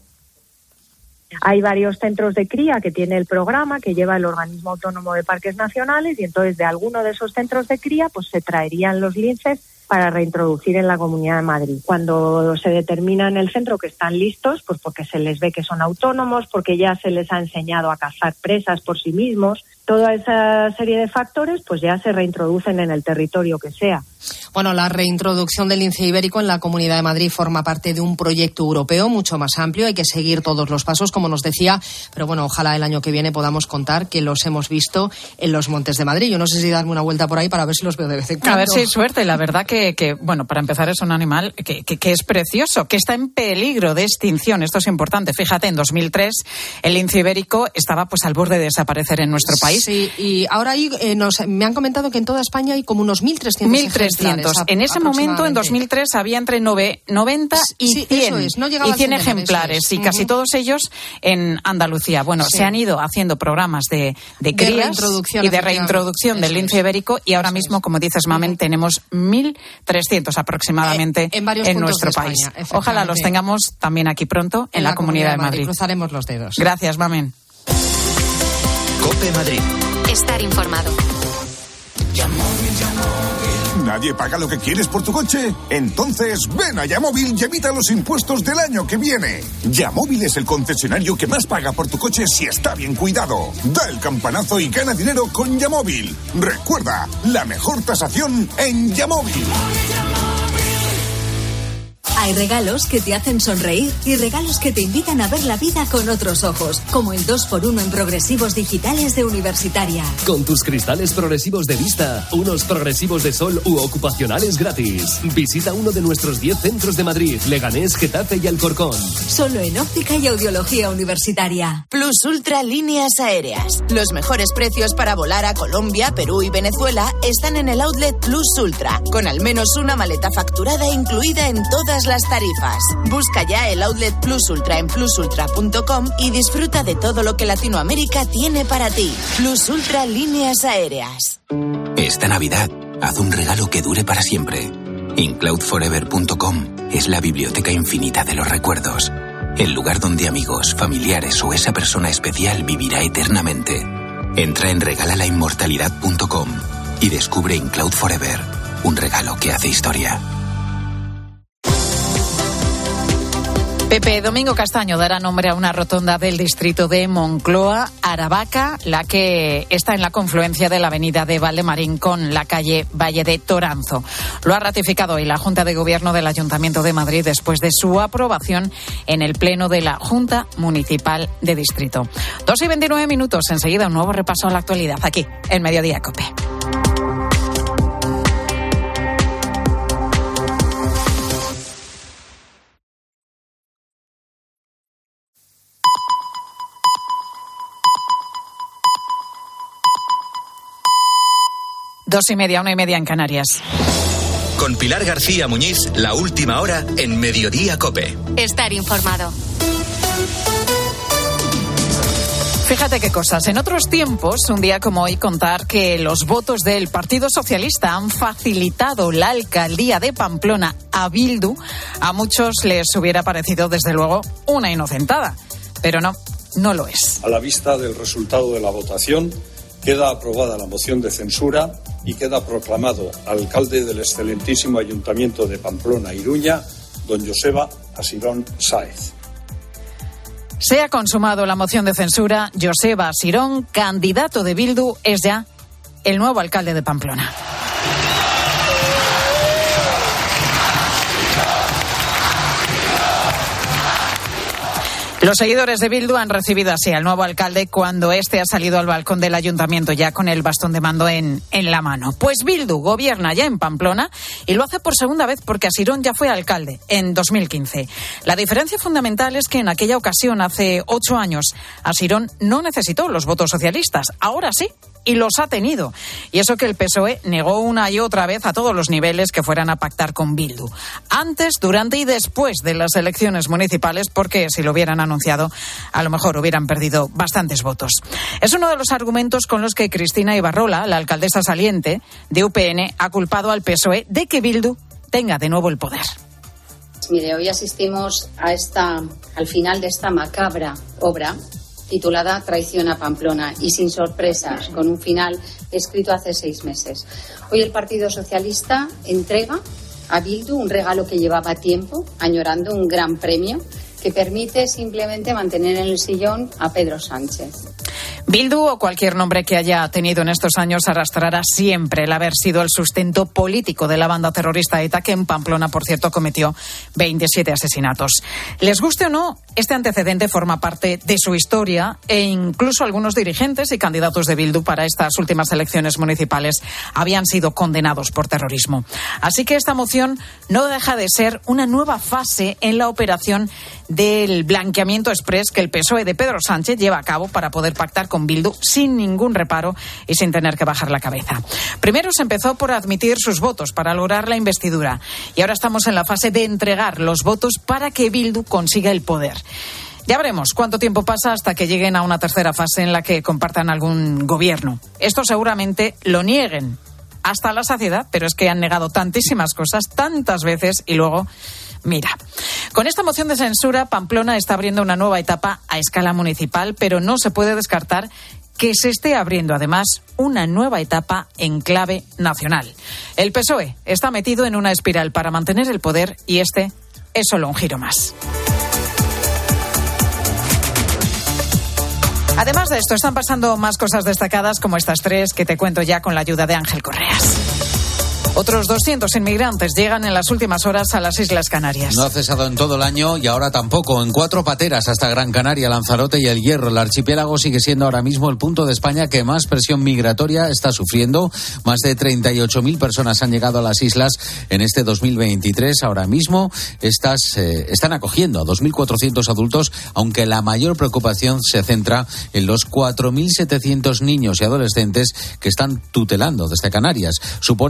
Hay varios centros de cría que tiene el programa que lleva el Organismo Autónomo de Parques Nacionales y entonces de alguno de esos centros de cría pues se traerían los linces para reintroducir en la Comunidad de Madrid. Cuando se determina en el centro que están listos, pues porque se les ve que son autónomos, porque ya se les ha enseñado a cazar presas por sí mismos, toda esa serie de factores, pues ya se reintroducen en el territorio que sea. Bueno, la reintroducción del lince ibérico en la Comunidad de Madrid forma parte de un proyecto europeo mucho más amplio. Hay que seguir todos los pasos, como nos decía, pero bueno, ojalá el año que viene podamos contar que los hemos visto en los Montes de Madrid. Yo no sé si darme una vuelta por ahí para ver si los veo de vez en cuando. A ver si hay suerte. La verdad que, que bueno, para empezar es un animal que, que, que es precioso, que está en peligro de extinción. Esto es importante. Fíjate, en dos mil tres el lince ibérico estaba pues al borde de desaparecer en nuestro país. Sí, y ahora ahí eh, nos, me han comentado que en toda España hay como unos mil trescientos ejemplares. En ese momento, en dos mil tres, había entre noventa y sí, cien, es, no y cien ejemplares, y uh-huh. casi todos ellos en Andalucía. Bueno, sí. Se han ido haciendo programas de, de crías de y de reintroducción del lince ibérico, y ahora mismo, como dices, Mamen, uh-huh. tenemos mil trescientos aproximadamente eh, en, en nuestro país. España, ojalá los tengamos también aquí pronto, en, en la, la Comunidad, Comunidad de Madrid. Madrid. Cruzaremos los dedos. Gracias, Mamen. COPE Madrid. Estar informado. ¿Nadie paga lo que quieres por tu coche? Entonces ven a Yamóvil y evita los impuestos del año que viene. Yamóvil es el concesionario que más paga por tu coche si está bien cuidado. Da el campanazo y gana dinero con Yamóvil. Recuerda, la mejor tasación en Yamóvil. Hay regalos que te hacen sonreír y regalos que te invitan a ver la vida con otros ojos, como el dos por uno en progresivos digitales de Universitaria. Con tus cristales progresivos de vista, unos progresivos de sol u ocupacionales gratis. Visita uno de nuestros diez centros de Madrid, Leganés, Getafe y Alcorcón. Solo en Óptica y Audiología Universitaria. Plus Ultra Líneas Aéreas. Los mejores precios para volar a Colombia, Perú y Venezuela están en el outlet Plus Ultra, con al menos una maleta facturada incluida en todas las las tarifas. Busca ya el Outlet Plus Ultra en plus ultra punto com y disfruta de todo lo que Latinoamérica tiene para ti. Plus Ultra Líneas Aéreas. Esta Navidad, haz un regalo que dure para siempre. incloud forever punto com es la biblioteca infinita de los recuerdos. El lugar donde amigos, familiares o esa persona especial vivirá eternamente. Entra en regala la inmortalidad punto com y descubre Incloud Forever, un regalo que hace historia. Pepe Domingo Castaño dará nombre a una rotonda del distrito de Moncloa, Aravaca, la que está en la confluencia de la avenida de Valdemarín con la calle Valle de Toranzo. Lo ha ratificado hoy la Junta de Gobierno del Ayuntamiento de Madrid después de su aprobación en el Pleno de la Junta Municipal de Distrito. Dos y veintinueve minutos, enseguida un nuevo repaso a la actualidad aquí en Mediodía COPE. Dos y media, una y media en Canarias. Con Pilar García Muñiz, la última hora en Mediodía COPE. Estar informado. Fíjate qué cosas. En otros tiempos, un día como hoy, contar que los votos del Partido Socialista han facilitado la alcaldía de Pamplona a Bildu, a muchos les hubiera parecido, desde luego, una inocentada. Pero no, no lo es. A la vista del resultado de la votación, queda aprobada la moción de censura y queda proclamado alcalde del excelentísimo Ayuntamiento de Pamplona, Iruña, don Joseba Asirón Sáez. Se ha consumado la moción de censura. Joseba Asirón, candidato de Bildu, es ya el nuevo alcalde de Pamplona. Los seguidores de Bildu han recibido así al nuevo alcalde cuando este ha salido al balcón del ayuntamiento ya con el bastón de mando en, en la mano. Pues Bildu gobierna ya en Pamplona y lo hace por segunda vez porque Asirón ya fue alcalde en dos mil quince. La diferencia fundamental es que en aquella ocasión, hace ocho años, Asirón no necesitó los votos socialistas. Ahora sí. Y los ha tenido. Y eso que el P S O E negó una y otra vez a todos los niveles que fueran a pactar con Bildu. Antes, durante y después de las elecciones municipales, porque si lo hubieran anunciado, a lo mejor hubieran perdido bastantes votos. Es uno de los argumentos con los que Cristina Ibarrola, la alcaldesa saliente de U P N, ha culpado al P S O E de que Bildu tenga de nuevo el poder. Mire, hoy asistimos a esta, al final de esta macabra obra titulada Traición a Pamplona y sin sorpresas, con un final escrito hace seis meses. Hoy el Partido Socialista entrega a Bildu un regalo que llevaba tiempo, añorando, un gran premio que permite simplemente mantener en el sillón a Pedro Sánchez. Bildu, o cualquier nombre que haya tenido en estos años, arrastrará siempre el haber sido el sustento político de la banda terrorista ETA, que en Pamplona, por cierto, cometió veintisiete asesinatos. Les guste o no, este antecedente forma parte de su historia e incluso algunos dirigentes y candidatos de Bildu para estas últimas elecciones municipales habían sido condenados por terrorismo. Así que esta moción no deja de ser una nueva fase en la operación del blanqueamiento exprés que el P S O E de Pedro Sánchez lleva a cabo para poder pactar con Bildu sin ningún reparo y sin tener que bajar la cabeza. Primero se empezó por admitir sus votos para lograr la investidura y ahora estamos en la fase de entregar los votos para que Bildu consiga el poder. Ya veremos cuánto tiempo pasa hasta que lleguen a una tercera fase en la que compartan algún gobierno. Esto seguramente lo nieguen hasta la saciedad, pero es que han negado tantísimas cosas tantas veces y luego... Mira, con esta moción de censura, Pamplona está abriendo una nueva etapa a escala municipal, pero no se puede descartar que se esté abriendo además una nueva etapa en clave nacional. El P S O E está metido en una espiral para mantener el poder y este es solo un giro más. Además de esto, están pasando más cosas destacadas como estas tres que te cuento ya con la ayuda de Ángel Correas. Otros doscientos inmigrantes llegan en las últimas horas a las Islas Canarias. No ha cesado en todo el año y ahora tampoco. En cuatro pateras hasta Gran Canaria, Lanzarote y El Hierro. El archipiélago sigue siendo ahora mismo el punto de España que más presión migratoria está sufriendo. Más de treinta y ocho mil personas han llegado a las islas en este dos mil veintitrés. Ahora mismo estas, eh, están acogiendo a dos mil cuatrocientos adultos, aunque la mayor preocupación se centra en los cuatro mil setecientos niños y adolescentes que están tutelando desde Canarias. Suponen más del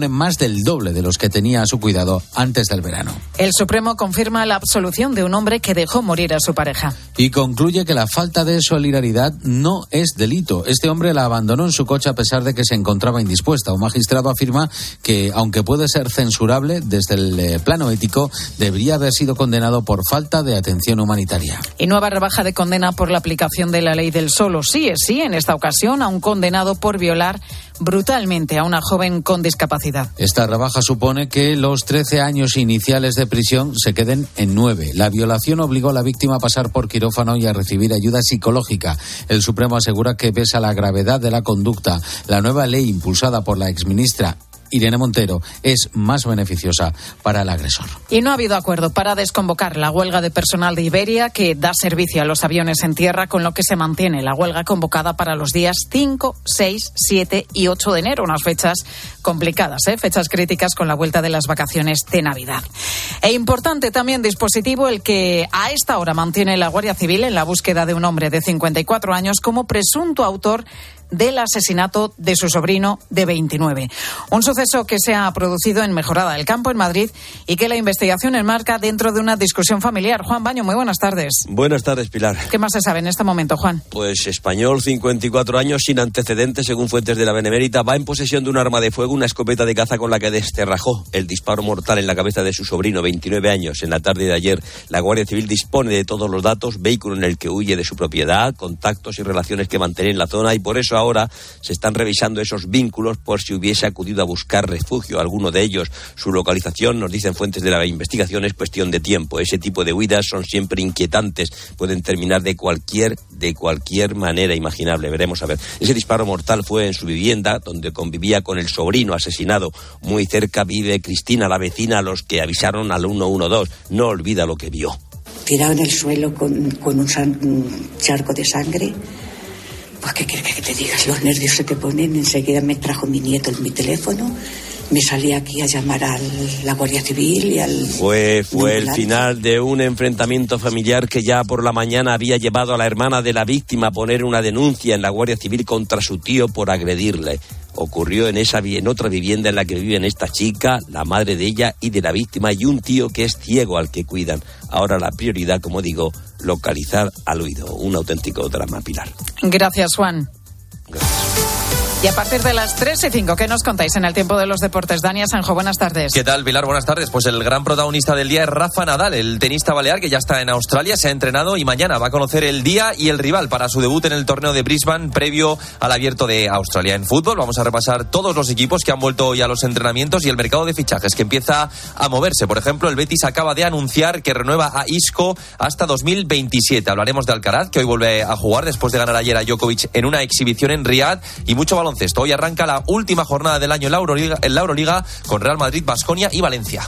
el doble de los que tenía a su cuidado antes del verano. El Supremo confirma la absolución de un hombre que dejó morir a su pareja. Y concluye que la falta de solidaridad no es delito. Este hombre la abandonó en su coche a pesar de que se encontraba indispuesta. Un magistrado afirma que, aunque puede ser censurable desde el eh, plano ético, debería haber sido condenado por falta de atención humanitaria. Y nueva rebaja de condena por la aplicación de la ley del solo sí es sí, en esta ocasión a un condenado por violar brutalmente a una joven con discapacidad. Esta rebaja supone que los trece años iniciales de prisión se queden en nueve. La violación obligó a la víctima a pasar por quirófano y a recibir ayuda psicológica. El Supremo asegura que, pese a la gravedad de la conducta, la nueva ley impulsada por la exministra Irene Montero es más beneficiosa para el agresor. Y no ha habido acuerdo para desconvocar la huelga de personal de Iberia, que da servicio a los aviones en tierra, con lo que se mantiene la huelga convocada para los días cinco, seis, siete y ocho de enero. Unas fechas complicadas, ¿eh? Fechas críticas con la vuelta de las vacaciones de Navidad. E importante también dispositivo el que a esta hora mantiene la Guardia Civil en la búsqueda de un hombre de cincuenta y cuatro años como presunto autor del asesinato de su sobrino de veintinueve. Un suceso que se ha producido en Mejorada del Campo, en Madrid, y que la investigación enmarca dentro de una discusión familiar. Juan Baño, muy buenas tardes. Buenas tardes, Pilar. ¿Qué más se sabe en este momento, Juan? Pues español, cincuenta y cuatro años, sin antecedentes, según fuentes de la Benemérita, va en posesión de un arma de fuego, una escopeta de caza con la que descerrajó el disparo mortal en la cabeza de su sobrino, veintinueve años. En la tarde de ayer, la Guardia Civil dispone de todos los datos, vehículo en el que huye de su propiedad, contactos y relaciones que mantiene en la zona, y por eso ahora se están revisando esos vínculos por si hubiese acudido a buscar refugio alguno de ellos. Su localización, nos dicen fuentes de la investigación, es cuestión de tiempo. Ese tipo de huidas son siempre inquietantes, pueden terminar de cualquier de cualquier manera imaginable. Veremos a ver. Ese disparo mortal fue en su vivienda, donde convivía con el sobrino asesinado. Muy cerca vive Cristina, la vecina, a los que avisaron al uno uno dos. No olvida lo que vio. Tirado en el suelo con, con un, san, un charco de sangre. Pues, ¿qué quieres que te digas? Los nervios se te ponen. Enseguida me trajo mi nieto en mi teléfono. Me salí aquí a llamar a la Guardia Civil y al... Fue, fue el final de un enfrentamiento familiar que ya por la mañana había llevado a la hermana de la víctima a poner una denuncia en la Guardia Civil contra su tío por agredirle. Ocurrió en esa en otra vivienda en la que viven esta chica, la madre de ella y de la víctima, y un tío que es ciego al que cuidan. Ahora la prioridad, como digo, localizar al huido. Un auténtico drama, Pilar. Gracias, Juan. Gracias. Y a partir de las tres y cinco, ¿qué nos contáis en el tiempo de los deportes? Dani Asanjo, buenas tardes. ¿Qué tal, Pilar? Buenas tardes. Pues el gran protagonista del día es Rafa Nadal, el tenista balear que ya está en Australia, se ha entrenado y mañana va a conocer el día y el rival para su debut en el torneo de Brisbane previo al Abierto de Australia. En fútbol vamos a repasar todos los equipos que han vuelto hoy a los entrenamientos y el mercado de fichajes que empieza a moverse. Por ejemplo, el Betis acaba de anunciar que renueva a Isco hasta dos mil veintisiete. Hablaremos de Alcaraz, que hoy vuelve a jugar después de ganar ayer a Djokovic en una exhibición en Riad, y mucho baloncesto. Hoy arranca la última jornada del año en la Euroliga, en la Euroliga con Real Madrid, Baskonia y Valencia.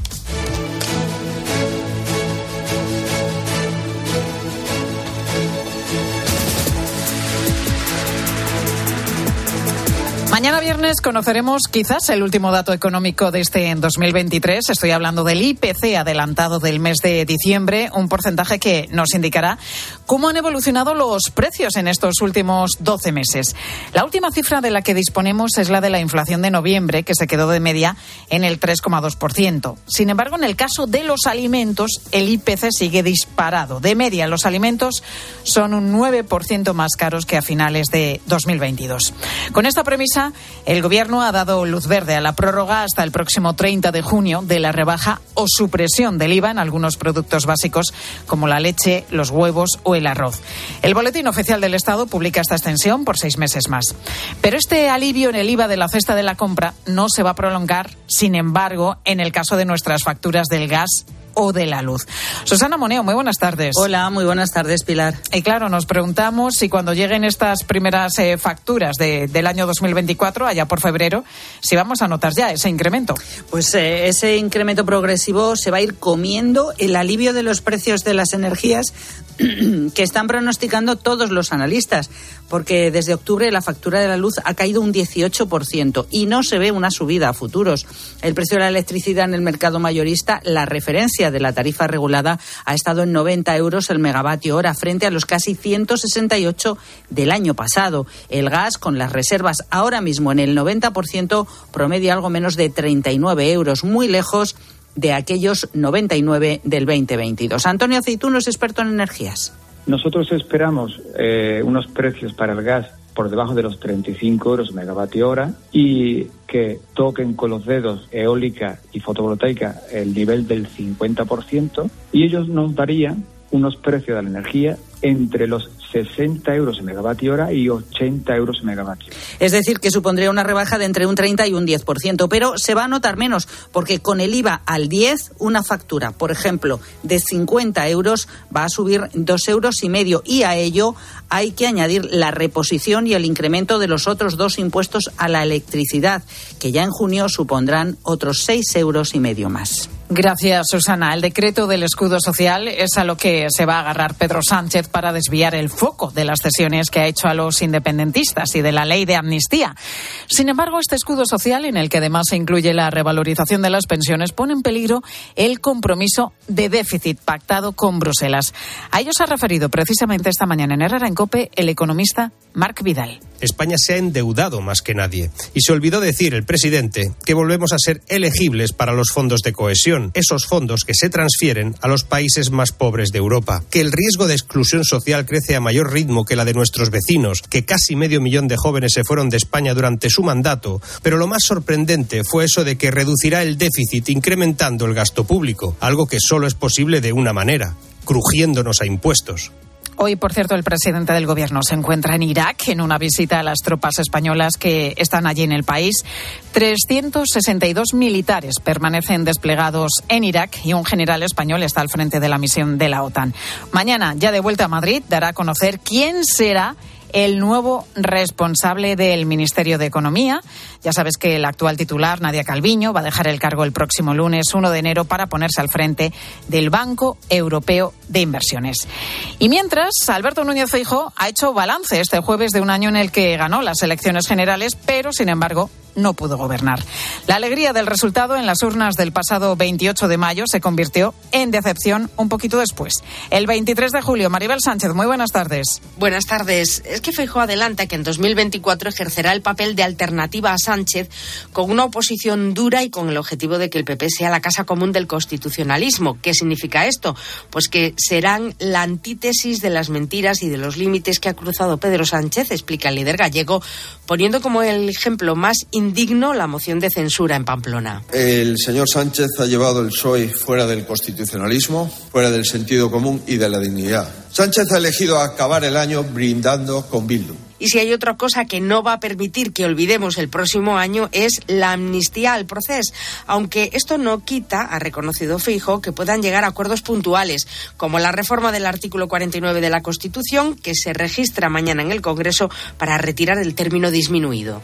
Mañana viernes conoceremos quizás el último dato económico de este en dos mil veintitrés. Estoy hablando del I P C adelantado del mes de diciembre, un porcentaje que nos indicará cómo han evolucionado los precios en estos últimos doce meses. La última cifra de la que disponemos es la de la inflación de noviembre, que se quedó de media en el tres coma dos por ciento. Sin embargo, en el caso de los alimentos, el I P C sigue disparado. De media, los alimentos son un nueve por ciento más caros que a finales de dos mil veintidós. Con esta premisa, el Gobierno ha dado luz verde a la prórroga hasta el próximo treinta de junio de la rebaja o supresión del I V A en algunos productos básicos como la leche, los huevos o el arroz. El Boletín Oficial del Estado publica esta extensión por seis meses más. Pero este alivio en el I V A de la cesta de la compra no se va a prolongar, sin embargo, en el caso de nuestras facturas del gas o de la luz. Susana Moneo, muy buenas tardes. Hola, muy buenas tardes, Pilar. Y claro, nos preguntamos si cuando lleguen estas primeras eh, facturas de, del año dos mil veinticuatro, allá por febrero, si vamos a notar ya ese incremento. Pues eh, ese incremento progresivo se va a ir comiendo el alivio de los precios de las energías que están pronosticando todos los analistas, porque desde octubre la factura de la luz ha caído un dieciocho por ciento y no se ve una subida a futuros. El precio de la electricidad en el mercado mayorista, la referencia referencia de la tarifa regulada ha estado en noventa euros el megavatio hora frente a los casi ciento sesenta y ocho del año pasado. El gas, con las reservas ahora mismo en el noventa por ciento, promedia algo menos de treinta y nueve euros, muy lejos de aquellos noventa y nueve del veinte veintidós. Antonio Aceituno es experto en energías. Nosotros esperamos eh, unos precios para el gas por debajo de los treinta y cinco euros megavatio hora y que toquen con los dedos eólica y fotovoltaica el nivel del cincuenta por ciento, y ellos nos darían unos precios de la energía entre los sesenta euros en megavatio hora y ochenta euros en megavatio. Es decir, que supondría una rebaja de entre un treinta y un diez por ciento, pero se va a notar menos, porque con el I V A al diez, una factura, por ejemplo, de cincuenta euros va a subir dos euros y medio, y a ello hay que añadir la reposición y el incremento de los otros dos impuestos a la electricidad, que ya en junio supondrán otros seis euros y medio más. Gracias, Susana. El decreto del escudo social es a lo que se va a agarrar Pedro Sánchez para desviar el foco de las cesiones que ha hecho a los independentistas y de la ley de amnistía. Sin embargo, este escudo social, en el que además se incluye la revalorización de las pensiones, pone en peligro el compromiso de déficit pactado con Bruselas. A ello se ha referido precisamente esta mañana en Herrera en COPE el economista Marc Vidal. España se ha endeudado más que nadie y se olvidó decir el presidente que volvemos a ser elegibles para los fondos de cohesión, esos fondos que se transfieren a los países más pobres de Europa, que el riesgo de exclusión social crece a mayor ritmo que la de nuestros vecinos, que casi medio millón de jóvenes se fueron de España durante su mandato, pero lo más sorprendente fue eso de que reducirá el déficit incrementando el gasto público, algo que solo es posible de una manera, crujiéndonos a impuestos. Hoy, por cierto, el presidente del Gobierno se encuentra en Irak en una visita a las tropas españolas que están allí en el país. trescientos sesenta y dos militares permanecen desplegados en Irak y un general español está al frente de la misión de la OTAN. Mañana, ya de vuelta a Madrid, dará a conocer quién será el nuevo responsable del Ministerio de Economía. Ya sabes que el actual titular, Nadia Calviño, va a dejar el cargo el próximo lunes uno de enero para ponerse al frente del Banco Europeo de Inversiones. Y mientras, Alberto Núñez Feijóo ha hecho balance este jueves de un año en el que ganó las elecciones generales, pero, sin embargo, no pudo gobernar. La alegría del resultado en las urnas del pasado veintiocho de mayo se convirtió en decepción un poquito después. El veintitrés de julio, Maribel Sánchez, muy buenas tardes. Buenas tardes. Es que Feijóo adelanta que en dos mil veinticuatro ejercerá el papel de alternativa a Sánchez con una oposición dura y con el objetivo de que el P P sea la casa común del constitucionalismo. ¿Qué significa esto? Pues que serán la antítesis de las mentiras y de los límites que ha cruzado Pedro Sánchez, explica el líder gallego, poniendo como el ejemplo más indigno la moción de censura en Pamplona. El señor Sánchez ha llevado el P S O E fuera del constitucionalismo, fuera del sentido común y de la dignidad. Sánchez ha elegido acabar el año brindando con Bildu. Y si hay otra cosa que no va a permitir que olvidemos el próximo año es la amnistía al procés, aunque esto no quita, ha reconocido Feijóo, que puedan llegar a acuerdos puntuales, como la reforma del artículo cuarenta y nueve de la Constitución, que se registra mañana en el Congreso para retirar el término disminuido.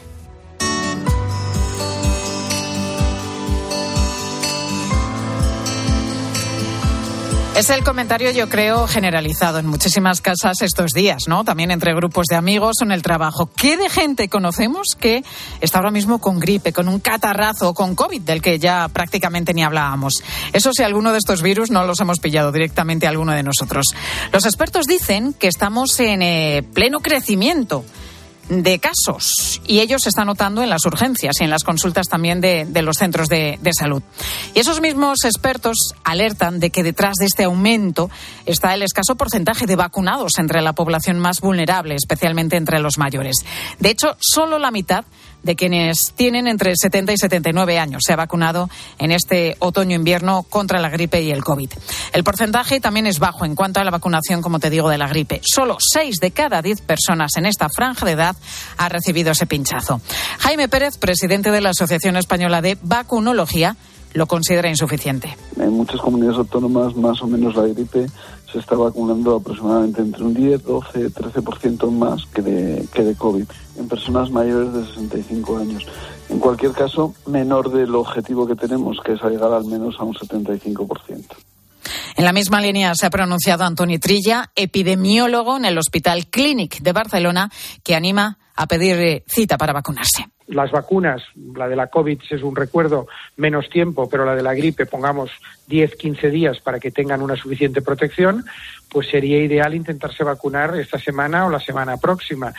Es el comentario, yo creo, generalizado en muchísimas casas estos días, ¿no? También entre grupos de amigos o en el trabajo. ¿Qué de gente conocemos que está ahora mismo con gripe, con un catarrazo o con COVID, del que ya prácticamente ni hablábamos? Eso si alguno de estos virus no los hemos pillado directamente a alguno de nosotros. Los expertos dicen que estamos en eh, pleno crecimiento de casos y ello se está notando en las urgencias y en las consultas también de, de los centros de, de salud. Y esos mismos expertos alertan de que detrás de este aumento está el escaso porcentaje de vacunados entre la población más vulnerable, especialmente entre los mayores. De hecho, solo la mitad de quienes tienen entre setenta y setenta y nueve años se ha vacunado en este otoño-invierno contra la gripe y el COVID. El porcentaje también es bajo en cuanto a la vacunación, como te digo, de la gripe. Solo seis de cada diez personas en esta franja de edad ha recibido ese pinchazo. Jaime Pérez, presidente de la Asociación Española de Vacunología, lo considera insuficiente. En muchas comunidades autónomas, más o menos, la gripe se está vacunando aproximadamente entre un diez, doce, trece por ciento más que de, que de COVID en personas mayores de sesenta y cinco años. En cualquier caso, menor del objetivo que tenemos, que es llegar al menos a un setenta y cinco por ciento. En la misma línea se ha pronunciado Antoni Trilla, epidemiólogo en el Hospital Clínic de Barcelona, que anima a pedir cita para vacunarse. las vacunas, la de la COVID es un recuerdo, menos tiempo, pero la de la gripe pongamos diez, quince días para que tengan una suficiente protección, pues sería ideal intentarse vacunar esta semana o la semana próxima.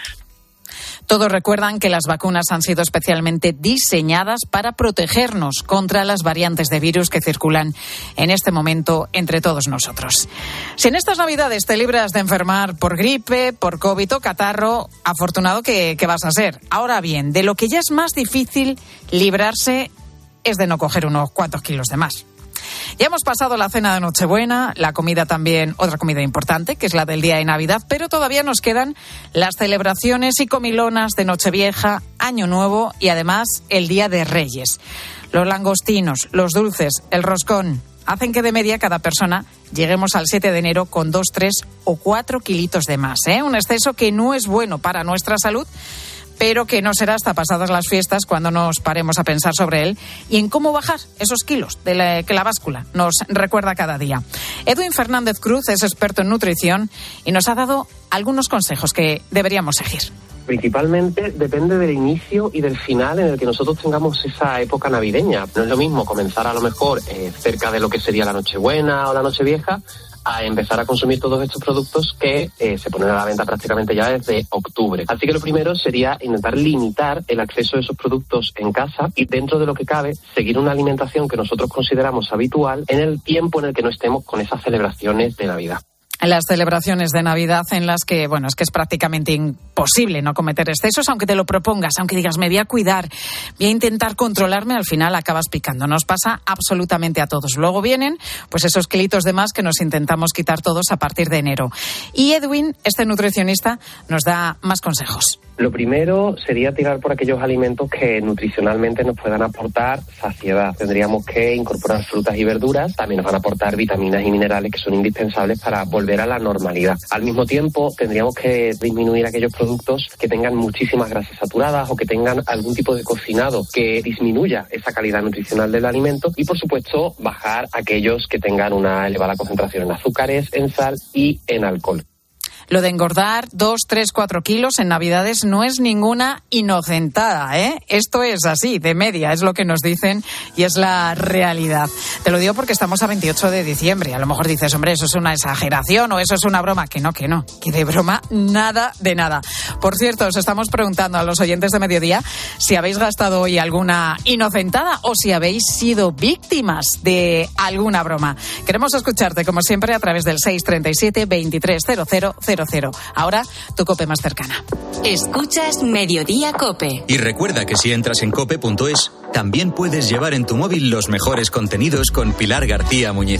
Todos recuerdan que las vacunas han sido especialmente diseñadas para protegernos contra las variantes de virus que circulan en este momento entre todos nosotros. Si en estas Navidades te libras de enfermar por gripe, por COVID o catarro, afortunado que, que vas a ser. Ahora bien, de lo que ya es más difícil librarse es de no coger unos cuantos kilos de más. Ya hemos pasado la cena de Nochebuena, la comida también, otra comida importante, que es la del día de Navidad, pero todavía nos quedan las celebraciones y comilonas de Nochevieja, Año Nuevo y además el Día de Reyes. Los langostinos, los dulces, el roscón, hacen que de media cada persona lleguemos al siete de enero con dos, tres o cuatro kilitos de más, ¿eh? Un exceso que no es bueno para nuestra salud, pero que no será hasta pasadas las fiestas cuando nos paremos a pensar sobre él y en cómo bajar esos kilos de la que la báscula nos recuerda cada día. Edwin Fernández Cruz es experto en nutrición y nos ha dado algunos consejos que deberíamos seguir. Principalmente depende del inicio y del final en el que nosotros tengamos esa época navideña. No es lo mismo comenzar a lo mejor eh, cerca de lo que sería la Nochebuena o la Nochevieja a empezar a consumir todos estos productos que eh, se ponen a la venta prácticamente ya desde octubre. Así que lo primero sería intentar limitar el acceso de esos productos en casa y, dentro de lo que cabe, seguir una alimentación que nosotros consideramos habitual en el tiempo en el que no estemos con esas celebraciones de Navidad. Las celebraciones de Navidad en las que, bueno, es que es prácticamente imposible no cometer excesos, aunque te lo propongas, aunque digas, me voy a cuidar, voy a intentar controlarme, al final acabas picando. Nos pasa absolutamente a todos. Luego vienen, pues, esos kilitos de más que nos intentamos quitar todos a partir de enero. Y Edwin, este nutricionista, nos da más consejos. Lo primero sería tirar por aquellos alimentos que nutricionalmente nos puedan aportar saciedad. Tendríamos que incorporar frutas y verduras, también nos van a aportar vitaminas y minerales que son indispensables para volver a la normalidad. Al mismo tiempo, tendríamos que disminuir aquellos productos que tengan muchísimas grasas saturadas o que tengan algún tipo de cocinado que disminuya esa calidad nutricional del alimento y, por supuesto, bajar aquellos que tengan una elevada concentración en azúcares, en sal y en alcohol. Lo de engordar dos, tres, cuatro kilos en Navidades no es ninguna inocentada, ¿eh? Esto es así, de media, es lo que nos dicen y es la realidad. Te lo digo porque estamos a veintiocho de diciembre. A lo mejor dices, hombre, eso es una exageración o eso es una broma. Que no, que no, que de broma nada de nada. Por cierto, os estamos preguntando a los oyentes de Mediodía si habéis gastado hoy alguna inocentada o si habéis sido víctimas de alguna broma. Queremos escucharte, como siempre, a través del seis treinta y siete, veintitrés, cero cero cero cero. Ahora, tu COPE más cercana. Escuchas Mediodía COPE. Y recuerda que si entras en cope punto es, también puedes llevar en tu móvil los mejores contenidos con Pilar García Muñiz.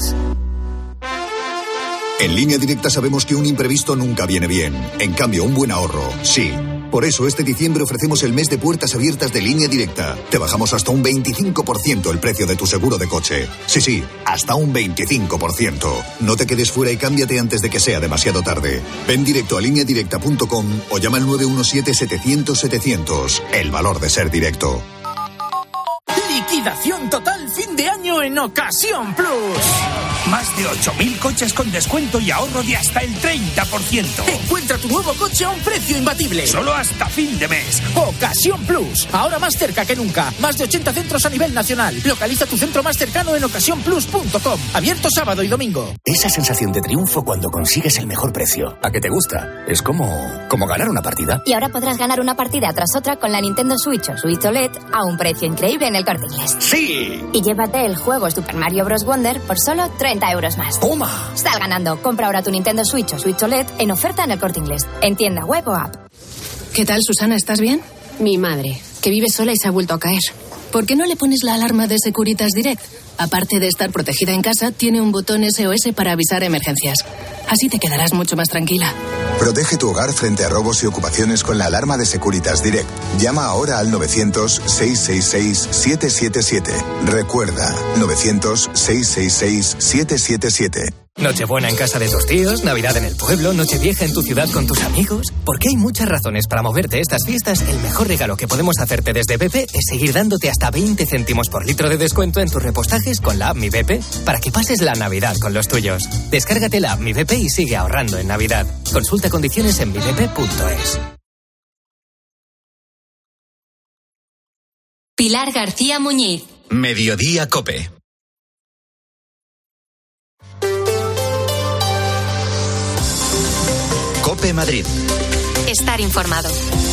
En Línea Directa sabemos que un imprevisto nunca viene bien. En cambio, un buen ahorro, sí. Por eso, este diciembre ofrecemos el mes de puertas abiertas de Línea Directa. Te bajamos hasta un veinticinco por ciento el precio de tu seguro de coche. Sí, sí, hasta un veinticinco por ciento. No te quedes fuera y cámbiate antes de que sea demasiado tarde. Ven directo a línea directa punto com o llama al nueve uno siete, setecientos, setecientos. El valor de ser directo. Liquidación total fin de año en Ocasión Plus. Más de ocho mil coches con descuento y ahorro de hasta el treinta por ciento. Encuentra tu nuevo coche a un precio imbatible. Solo hasta fin de mes. Ocasión Plus. Ahora más cerca que nunca. Más de ochenta centros a nivel nacional. Localiza tu centro más cercano en ocasión plus punto com. Abierto sábado y domingo. Esa sensación de triunfo cuando consigues el mejor precio. ¿A qué te gusta? Es como, como ganar una partida. Y ahora podrás ganar una partida tras otra con la Nintendo Switch o Switch O L E D a un precio increíble en el Corte Inglés. ¡Sí! Y llévate el juego Super Mario Bros. Wonder por solo treinta euros más. ¡Toma! Sal ganando. Compra ahora tu Nintendo Switch o Switch O L E D en oferta en el Corte Inglés. En tienda web o app. ¿Qué tal, Susana? ¿Estás bien? Mi madre, que vive sola y se ha vuelto a caer. ¿Por qué no le pones la alarma de Securitas Direct? Aparte de estar protegida en casa, tiene un botón S O S para avisar emergencias. Así te quedarás mucho más tranquila. Protege tu hogar frente a robos y ocupaciones con la alarma de Securitas Direct. Llama ahora al novecientos, seiscientos sesenta y seis, setecientos setenta y siete. Recuerda, novecientos, seiscientos sesenta y seis, setecientos setenta y siete. Nochebuena en casa de tus tíos, Navidad en el pueblo, Nochevieja en tu ciudad con tus amigos. Porque hay muchas razones para moverte estas fiestas. El mejor regalo que podemos hacerte desde B P es seguir dándote hasta veinte céntimos por litro de descuento en tus repostajes con la app Mi B P para que pases la Navidad con los tuyos. Descárgate la app Mi B P y sigue ahorrando en Navidad. Consulta condiciones en mi b p punto es. Pilar García Muñiz. Mediodía COPE. COPE Madrid. Estar informado.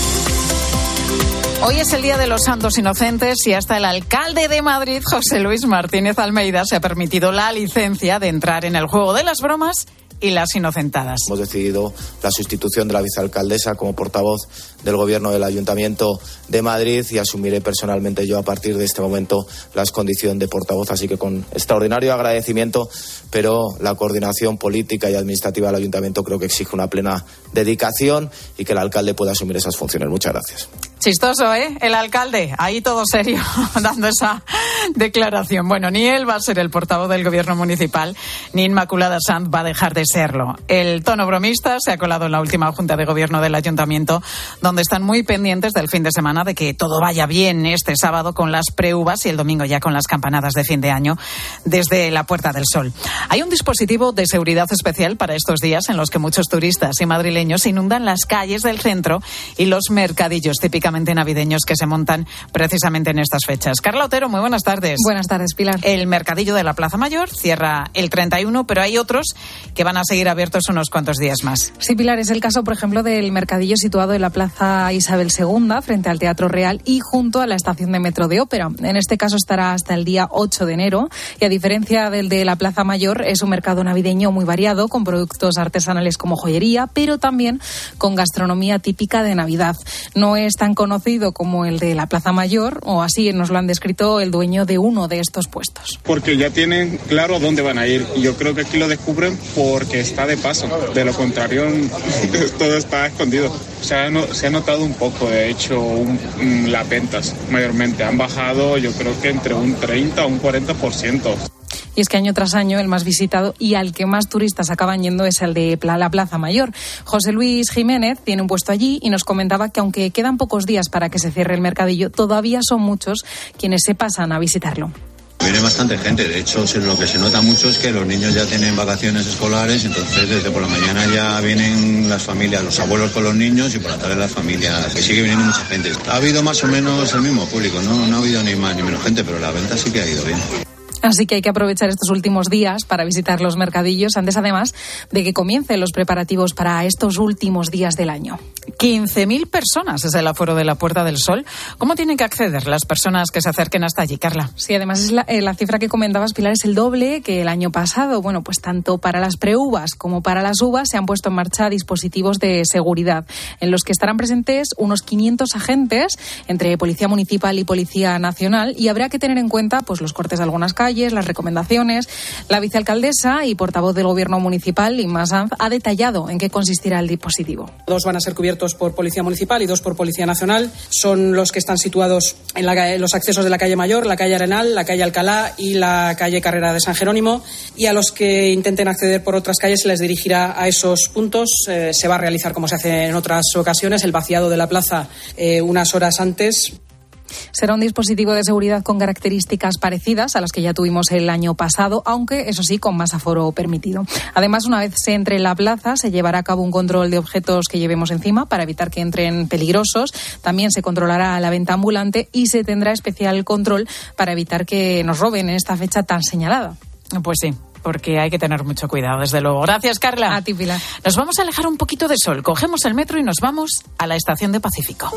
Hoy es el Día de los Santos Inocentes y hasta el alcalde de Madrid, José Luis Martínez Almeida, se ha permitido la licencia de entrar en el juego de las bromas y las inocentadas. Hemos decidido la sustitución de la vicealcaldesa como portavoz del Gobierno del Ayuntamiento de Madrid y asumiré personalmente yo a partir de este momento la condición de portavoz, así que con extraordinario agradecimiento, pero la coordinación política y administrativa del Ayuntamiento creo que exige una plena dedicación y que el alcalde pueda asumir esas funciones. Muchas gracias. Chistoso, ¿eh? El alcalde, ahí todo serio, dando esa declaración. Bueno, ni él va a ser el portavoz del Gobierno municipal, ni Inmaculada Sanz va a dejar de serlo. El tono bromista se ha colado en la última Junta de Gobierno del Ayuntamiento, donde están muy pendientes del fin de semana de que todo vaya bien este sábado con las preuvas y el domingo ya con las campanadas de fin de año desde la Puerta del Sol. Hay un dispositivo de seguridad especial para estos días en los que muchos turistas y madrileños inundan las calles del centro y los mercadillos típicamente navideños que se montan precisamente en estas fechas. Carla Otero, muy buenas tardes. Buenas tardes, Pilar. El mercadillo de la Plaza Mayor cierra el treinta y uno, pero hay otros que van a seguir abiertos unos cuantos días más. Sí, Pilar, es el caso, por ejemplo, del mercadillo situado en la Plaza Isabel segunda, frente al Teatro Real y junto a la estación de metro de Ópera. En este caso estará hasta el día ocho de enero y, a diferencia del de la Plaza Mayor, es un mercado navideño muy variado, con productos artesanales como joyería, pero también con gastronomía típica de Navidad. No es tan conocido como el de la Plaza Mayor, o así nos lo han descrito el dueño de uno de estos puestos. Porque ya tienen claro a dónde van a ir y yo creo que aquí lo descubren porque está de paso. De lo contrario, todo está escondido. Se ha, no, se ha notado un poco, de hecho, un, un, las ventas mayormente han bajado, yo creo que entre un treinta o un cuarenta por ciento. Y es que año tras año el más visitado y al que más turistas acaban yendo es el de la Plaza Mayor. José Luis Jiménez tiene un puesto allí y nos comentaba que aunque quedan pocos días para que se cierre el mercadillo, todavía son muchos quienes se pasan a visitarlo. Viene bastante gente, de hecho lo que se nota mucho es que los niños ya tienen vacaciones escolares, entonces desde por la mañana ya vienen las familias, los abuelos con los niños y por la tarde las familias, que sigue viniendo mucha gente. Ha habido más o menos el mismo público, no, no ha habido ni más ni menos gente, pero la venta sí que ha ido bien. Así que hay que aprovechar estos últimos días para visitar los mercadillos, antes además de que comiencen los preparativos para estos últimos días del año. quince mil personas es el aforo de la Puerta del Sol. ¿Cómo tienen que acceder las personas que se acerquen hasta allí, Carla? Sí, además es la, eh, la cifra que comentabas, Pilar, es el doble que el año pasado. Bueno, pues tanto para las preuvas como para las uvas se han puesto en marcha dispositivos de seguridad, en los que estarán presentes unos quinientos agentes entre Policía Municipal y Policía Nacional, y habrá que tener en cuenta pues los cortes de algunas calles, las recomendaciones. La vicealcaldesa y portavoz del Gobierno municipal, Inma Sanz, ha detallado en qué consistirá el dispositivo. Dos van a ser cubiertos por Policía Municipal y dos por Policía Nacional. Son los que están situados en, la, en los accesos de la calle Mayor, la calle Arenal, la calle Alcalá y la calle Carrera de San Jerónimo. Y a los que intenten acceder por otras calles se les dirigirá a esos puntos. Eh, se va a realizar, como se hace en otras ocasiones, el vaciado de la plaza eh, unas horas antes. Será un dispositivo de seguridad con características parecidas a las que ya tuvimos el año pasado, aunque eso sí, con más aforo permitido. Además, una vez se entre en la plaza, se llevará a cabo un control de objetos que llevemos encima para evitar que entren peligrosos. También se controlará la venta ambulante y se tendrá especial control para evitar que nos roben en esta fecha tan señalada. Pues sí, porque hay que tener mucho cuidado, desde luego. Gracias, Carla. A ti, Pilar. Nos vamos a alejar un poquito de sol. Cogemos el metro y nos vamos a la estación de Pacífico.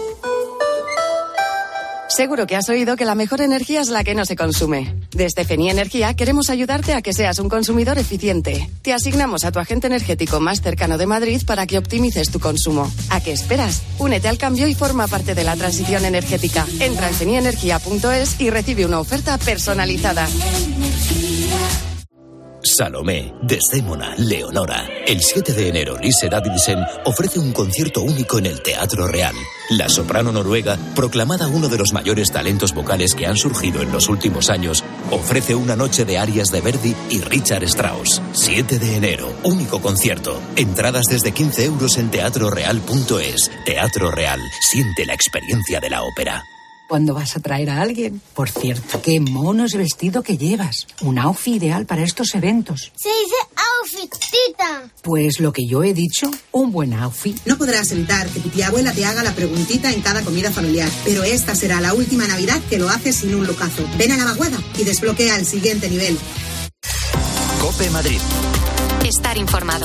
Seguro que has oído que la mejor energía es la que no se consume. Desde Feni Energía queremos ayudarte a que seas un consumidor eficiente. Te asignamos a tu agente energético más cercano de Madrid para que optimices tu consumo. ¿A qué esperas? Únete al cambio y forma parte de la transición energética. Entra en feni energía punto es y recibe una oferta personalizada. Salomé, Desdémona, Leonora. El siete de enero, Lise Davidsen ofrece un concierto único en el Teatro Real. La soprano noruega, proclamada uno de los mayores talentos vocales que han surgido en los últimos años, ofrece una noche de arias de Verdi y Richard Strauss. siete de enero, único concierto. Entradas desde quince euros en teatro real punto es. Teatro Real, siente la experiencia de la ópera. ¿Cuándo vas a traer a alguien? Por cierto, qué mono es el vestido que llevas. Un outfit ideal para estos eventos. Se dice outfit, tita? Pues lo que yo he dicho, un buen outfit. No podrás evitar que tu tía abuela te haga la preguntita en cada comida familiar, pero esta será la última Navidad que lo haces sin un lucazo. Ven a la vaguada y desbloquea el siguiente nivel. COPE Madrid. Estar informado.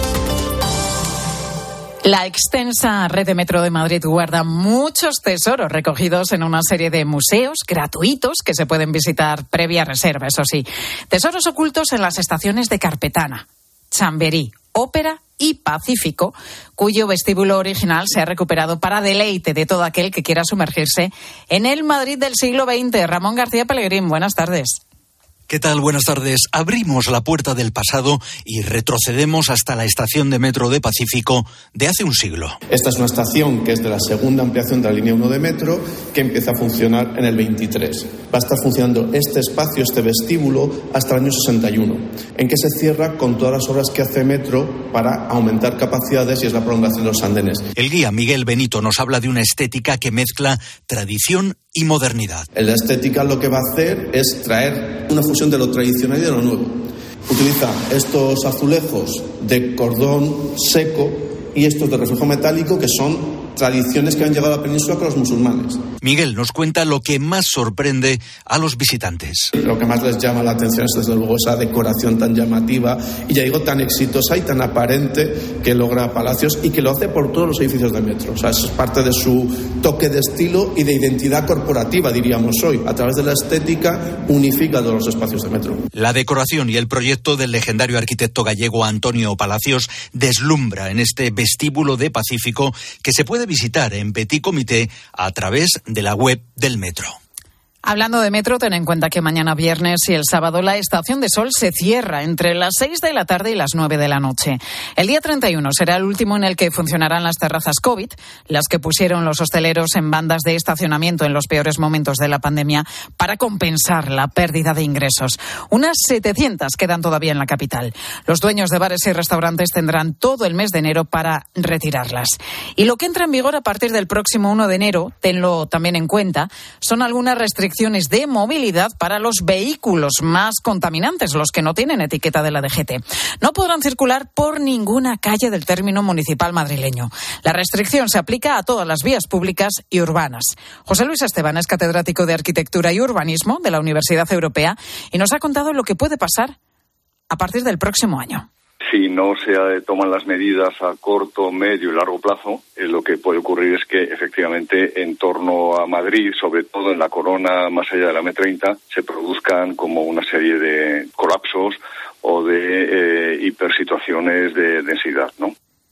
La extensa red de Metro de Madrid guarda muchos tesoros recogidos en una serie de museos gratuitos que se pueden visitar previa reserva, eso sí. Tesoros ocultos en las estaciones de Carpetana, Chamberí, Ópera y Pacífico, cuyo vestíbulo original se ha recuperado para deleite de todo aquel que quiera sumergirse en el Madrid del siglo veinte. Ramón García Pellegrín, buenas tardes. ¿Qué tal? Buenas tardes. Abrimos la puerta del pasado y retrocedemos hasta la estación de metro de Pacífico de hace un siglo. Esta es una estación que es de la segunda ampliación de la línea uno de metro, que empieza a funcionar en el veintitrés. Va a estar funcionando este espacio, este vestíbulo, hasta el año sesenta y uno, en que se cierra con todas las obras que hace Metro para aumentar capacidades y es la prolongación de los andenes. El guía Miguel Benito nos habla de una estética que mezcla tradición y modernidad. En la estética lo que va a hacer es traer una fusión de lo tradicional y de lo nuevo. Utiliza estos azulejos de cordón seco y estos de reflejo metálico, que son tradiciones que han llevado a la península con los musulmanes. Miguel nos cuenta lo que más sorprende a los visitantes. Lo que más les llama la atención es, desde luego, esa decoración tan llamativa y, ya digo, tan exitosa y tan aparente que logra Palacios y que lo hace por todos los edificios de Metro. O sea, es parte de su toque de estilo y de identidad corporativa, diríamos hoy. A través de la estética unifica todos los espacios de Metro. La decoración y el proyecto del legendario arquitecto gallego Antonio Palacios deslumbra en este vestíbulo de Pacífico, que se puede visitar en Petit Comité a través de la web del Metro. Hablando de Metro, ten en cuenta que mañana viernes y el sábado la Estación de Sol se cierra entre las seis de la tarde y las nueve de la noche. El día treinta y uno será el último en el que funcionarán las terrazas COVID, las que pusieron los hosteleros en bandas de estacionamiento en los peores momentos de la pandemia para compensar la pérdida de ingresos. Unas setecientas quedan todavía en la capital. Los dueños de bares y restaurantes tendrán todo el mes de enero para retirarlas. Y lo que entra en vigor a partir del próximo uno de enero, tenlo también en cuenta, son algunas restricciones de movilidad para los vehículos más contaminantes, los que no tienen etiqueta de la D G T. No podrán circular por ninguna calle del término municipal madrileño. La restricción se aplica a todas las vías públicas y urbanas. José Luis Esteban es catedrático de Arquitectura y Urbanismo de la Universidad Europea y nos ha contado lo que puede pasar a partir del próximo año. Si no se toman las medidas a corto, medio y largo plazo, eh, lo que puede ocurrir es que efectivamente en torno a Madrid, sobre todo en la corona más allá de la M treinta, se produzcan como una serie de colapsos o de eh, hipersituaciones de densidad, ¿no?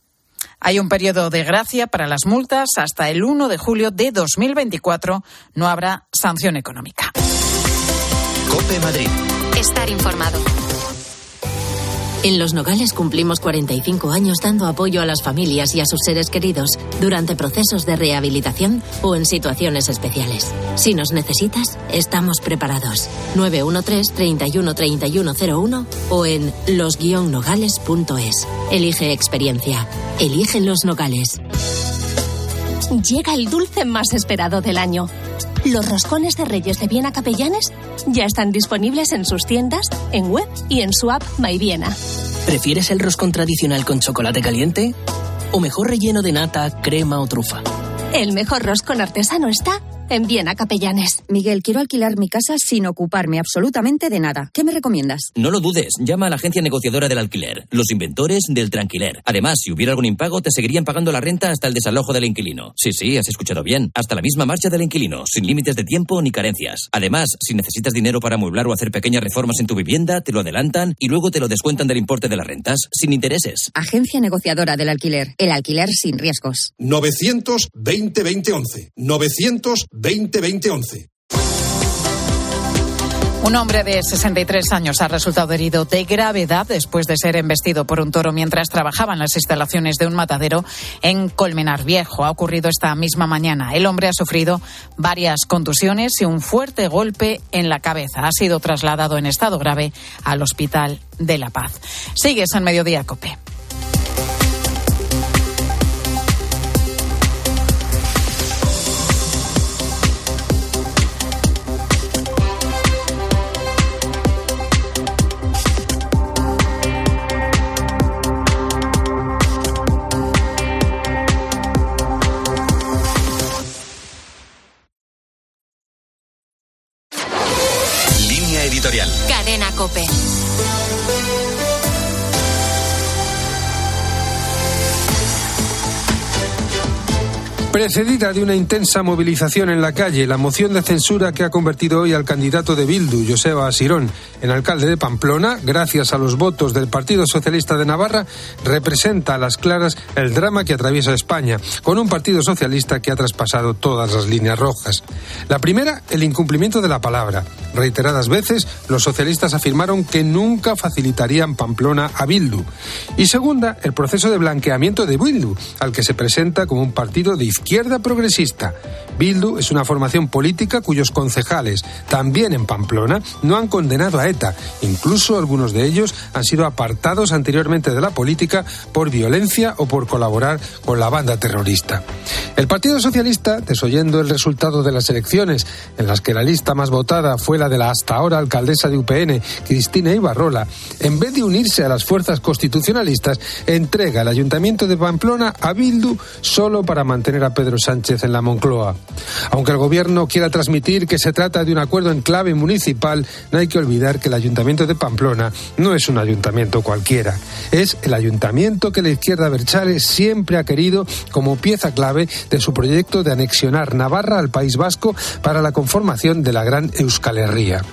Hay un periodo de gracia para las multas. Hasta el uno de julio de dos mil veinticuatro no habrá sanción económica. COPE Madrid. Estar informado. En Los Nogales cumplimos cuarenta y cinco años dando apoyo a las familias y a sus seres queridos durante procesos de rehabilitación o en situaciones especiales. Si nos necesitas, estamos preparados. nueve uno tres, treinta y uno, treinta y uno cero uno o en los guion nogales punto es. Elige experiencia. Elige Los Nogales. Llega el dulce más esperado del año. Los roscones de Reyes de Viena Capellanes ya están disponibles en sus tiendas, en web y en su app MyViena. ¿Prefieres el roscón tradicional con chocolate caliente? ¿O mejor relleno de nata, crema o trufa? El mejor roscón artesano está en Viena Capellanes. Miguel, quiero alquilar mi casa sin ocuparme absolutamente de nada. ¿Qué me recomiendas? No lo dudes, llama a la agencia negociadora del alquiler, los inventores del tranquiler. Además, si hubiera algún impago, te seguirían pagando la renta hasta el desalojo del inquilino. Sí, sí, has escuchado bien. Hasta la misma marcha del inquilino, sin límites de tiempo ni carencias. Además, si necesitas dinero para amueblar o hacer pequeñas reformas en tu vivienda, te lo adelantan y luego te lo descuentan del importe de las rentas, sin intereses. Agencia negociadora del alquiler. El alquiler sin riesgos. novecientos veinte veinte once. novecientos veinte veinte once. Un hombre de sesenta y tres años ha resultado herido de gravedad después de ser embestido por un toro mientras trabajaba en las instalaciones de un matadero en Colmenar Viejo. Ha ocurrido esta misma mañana. El hombre ha sufrido varias contusiones y un fuerte golpe en la cabeza. Ha sido trasladado en estado grave al Hospital de La Paz. Sigues en Mediodía COPE. Línea editorial. Cadena COPE. Precedida de una intensa movilización en la calle, la moción de censura que ha convertido hoy al candidato de Bildu, Joseba Asirón, en alcalde de Pamplona, gracias a los votos del Partido Socialista de Navarra, representa a las claras el drama que atraviesa España, con un Partido Socialista que ha traspasado todas las líneas rojas. La primera, el incumplimiento de la palabra. Reiteradas veces, los socialistas afirmaron que nunca facilitarían Pamplona a Bildu. Y segunda, el proceso de blanqueamiento de Bildu, al que se presenta como un partido de izquierda progresista. Bildu es una formación política cuyos concejales, también en Pamplona, no han condenado a ETA. Incluso algunos de ellos han sido apartados anteriormente de la política por violencia o por colaborar con la banda terrorista. El Partido Socialista, desoyendo el resultado de las elecciones, en las que la lista más votada fue la de la hasta ahora alcaldesa de U P N, Cristina Ibarrola, en vez de unirse a las fuerzas constitucionalistas, entrega el Ayuntamiento de Pamplona a Bildu solo para mantener a Pedro Sánchez en la Moncloa. Aunque el gobierno quiera transmitir que se trata de un acuerdo en clave municipal, no hay que olvidar que el Ayuntamiento de Pamplona no es un ayuntamiento cualquiera. Es el ayuntamiento que la izquierda abertzale siempre ha querido como pieza clave de su proyecto de anexionar Navarra al País Vasco para la conformación de la gran Euskal Herria.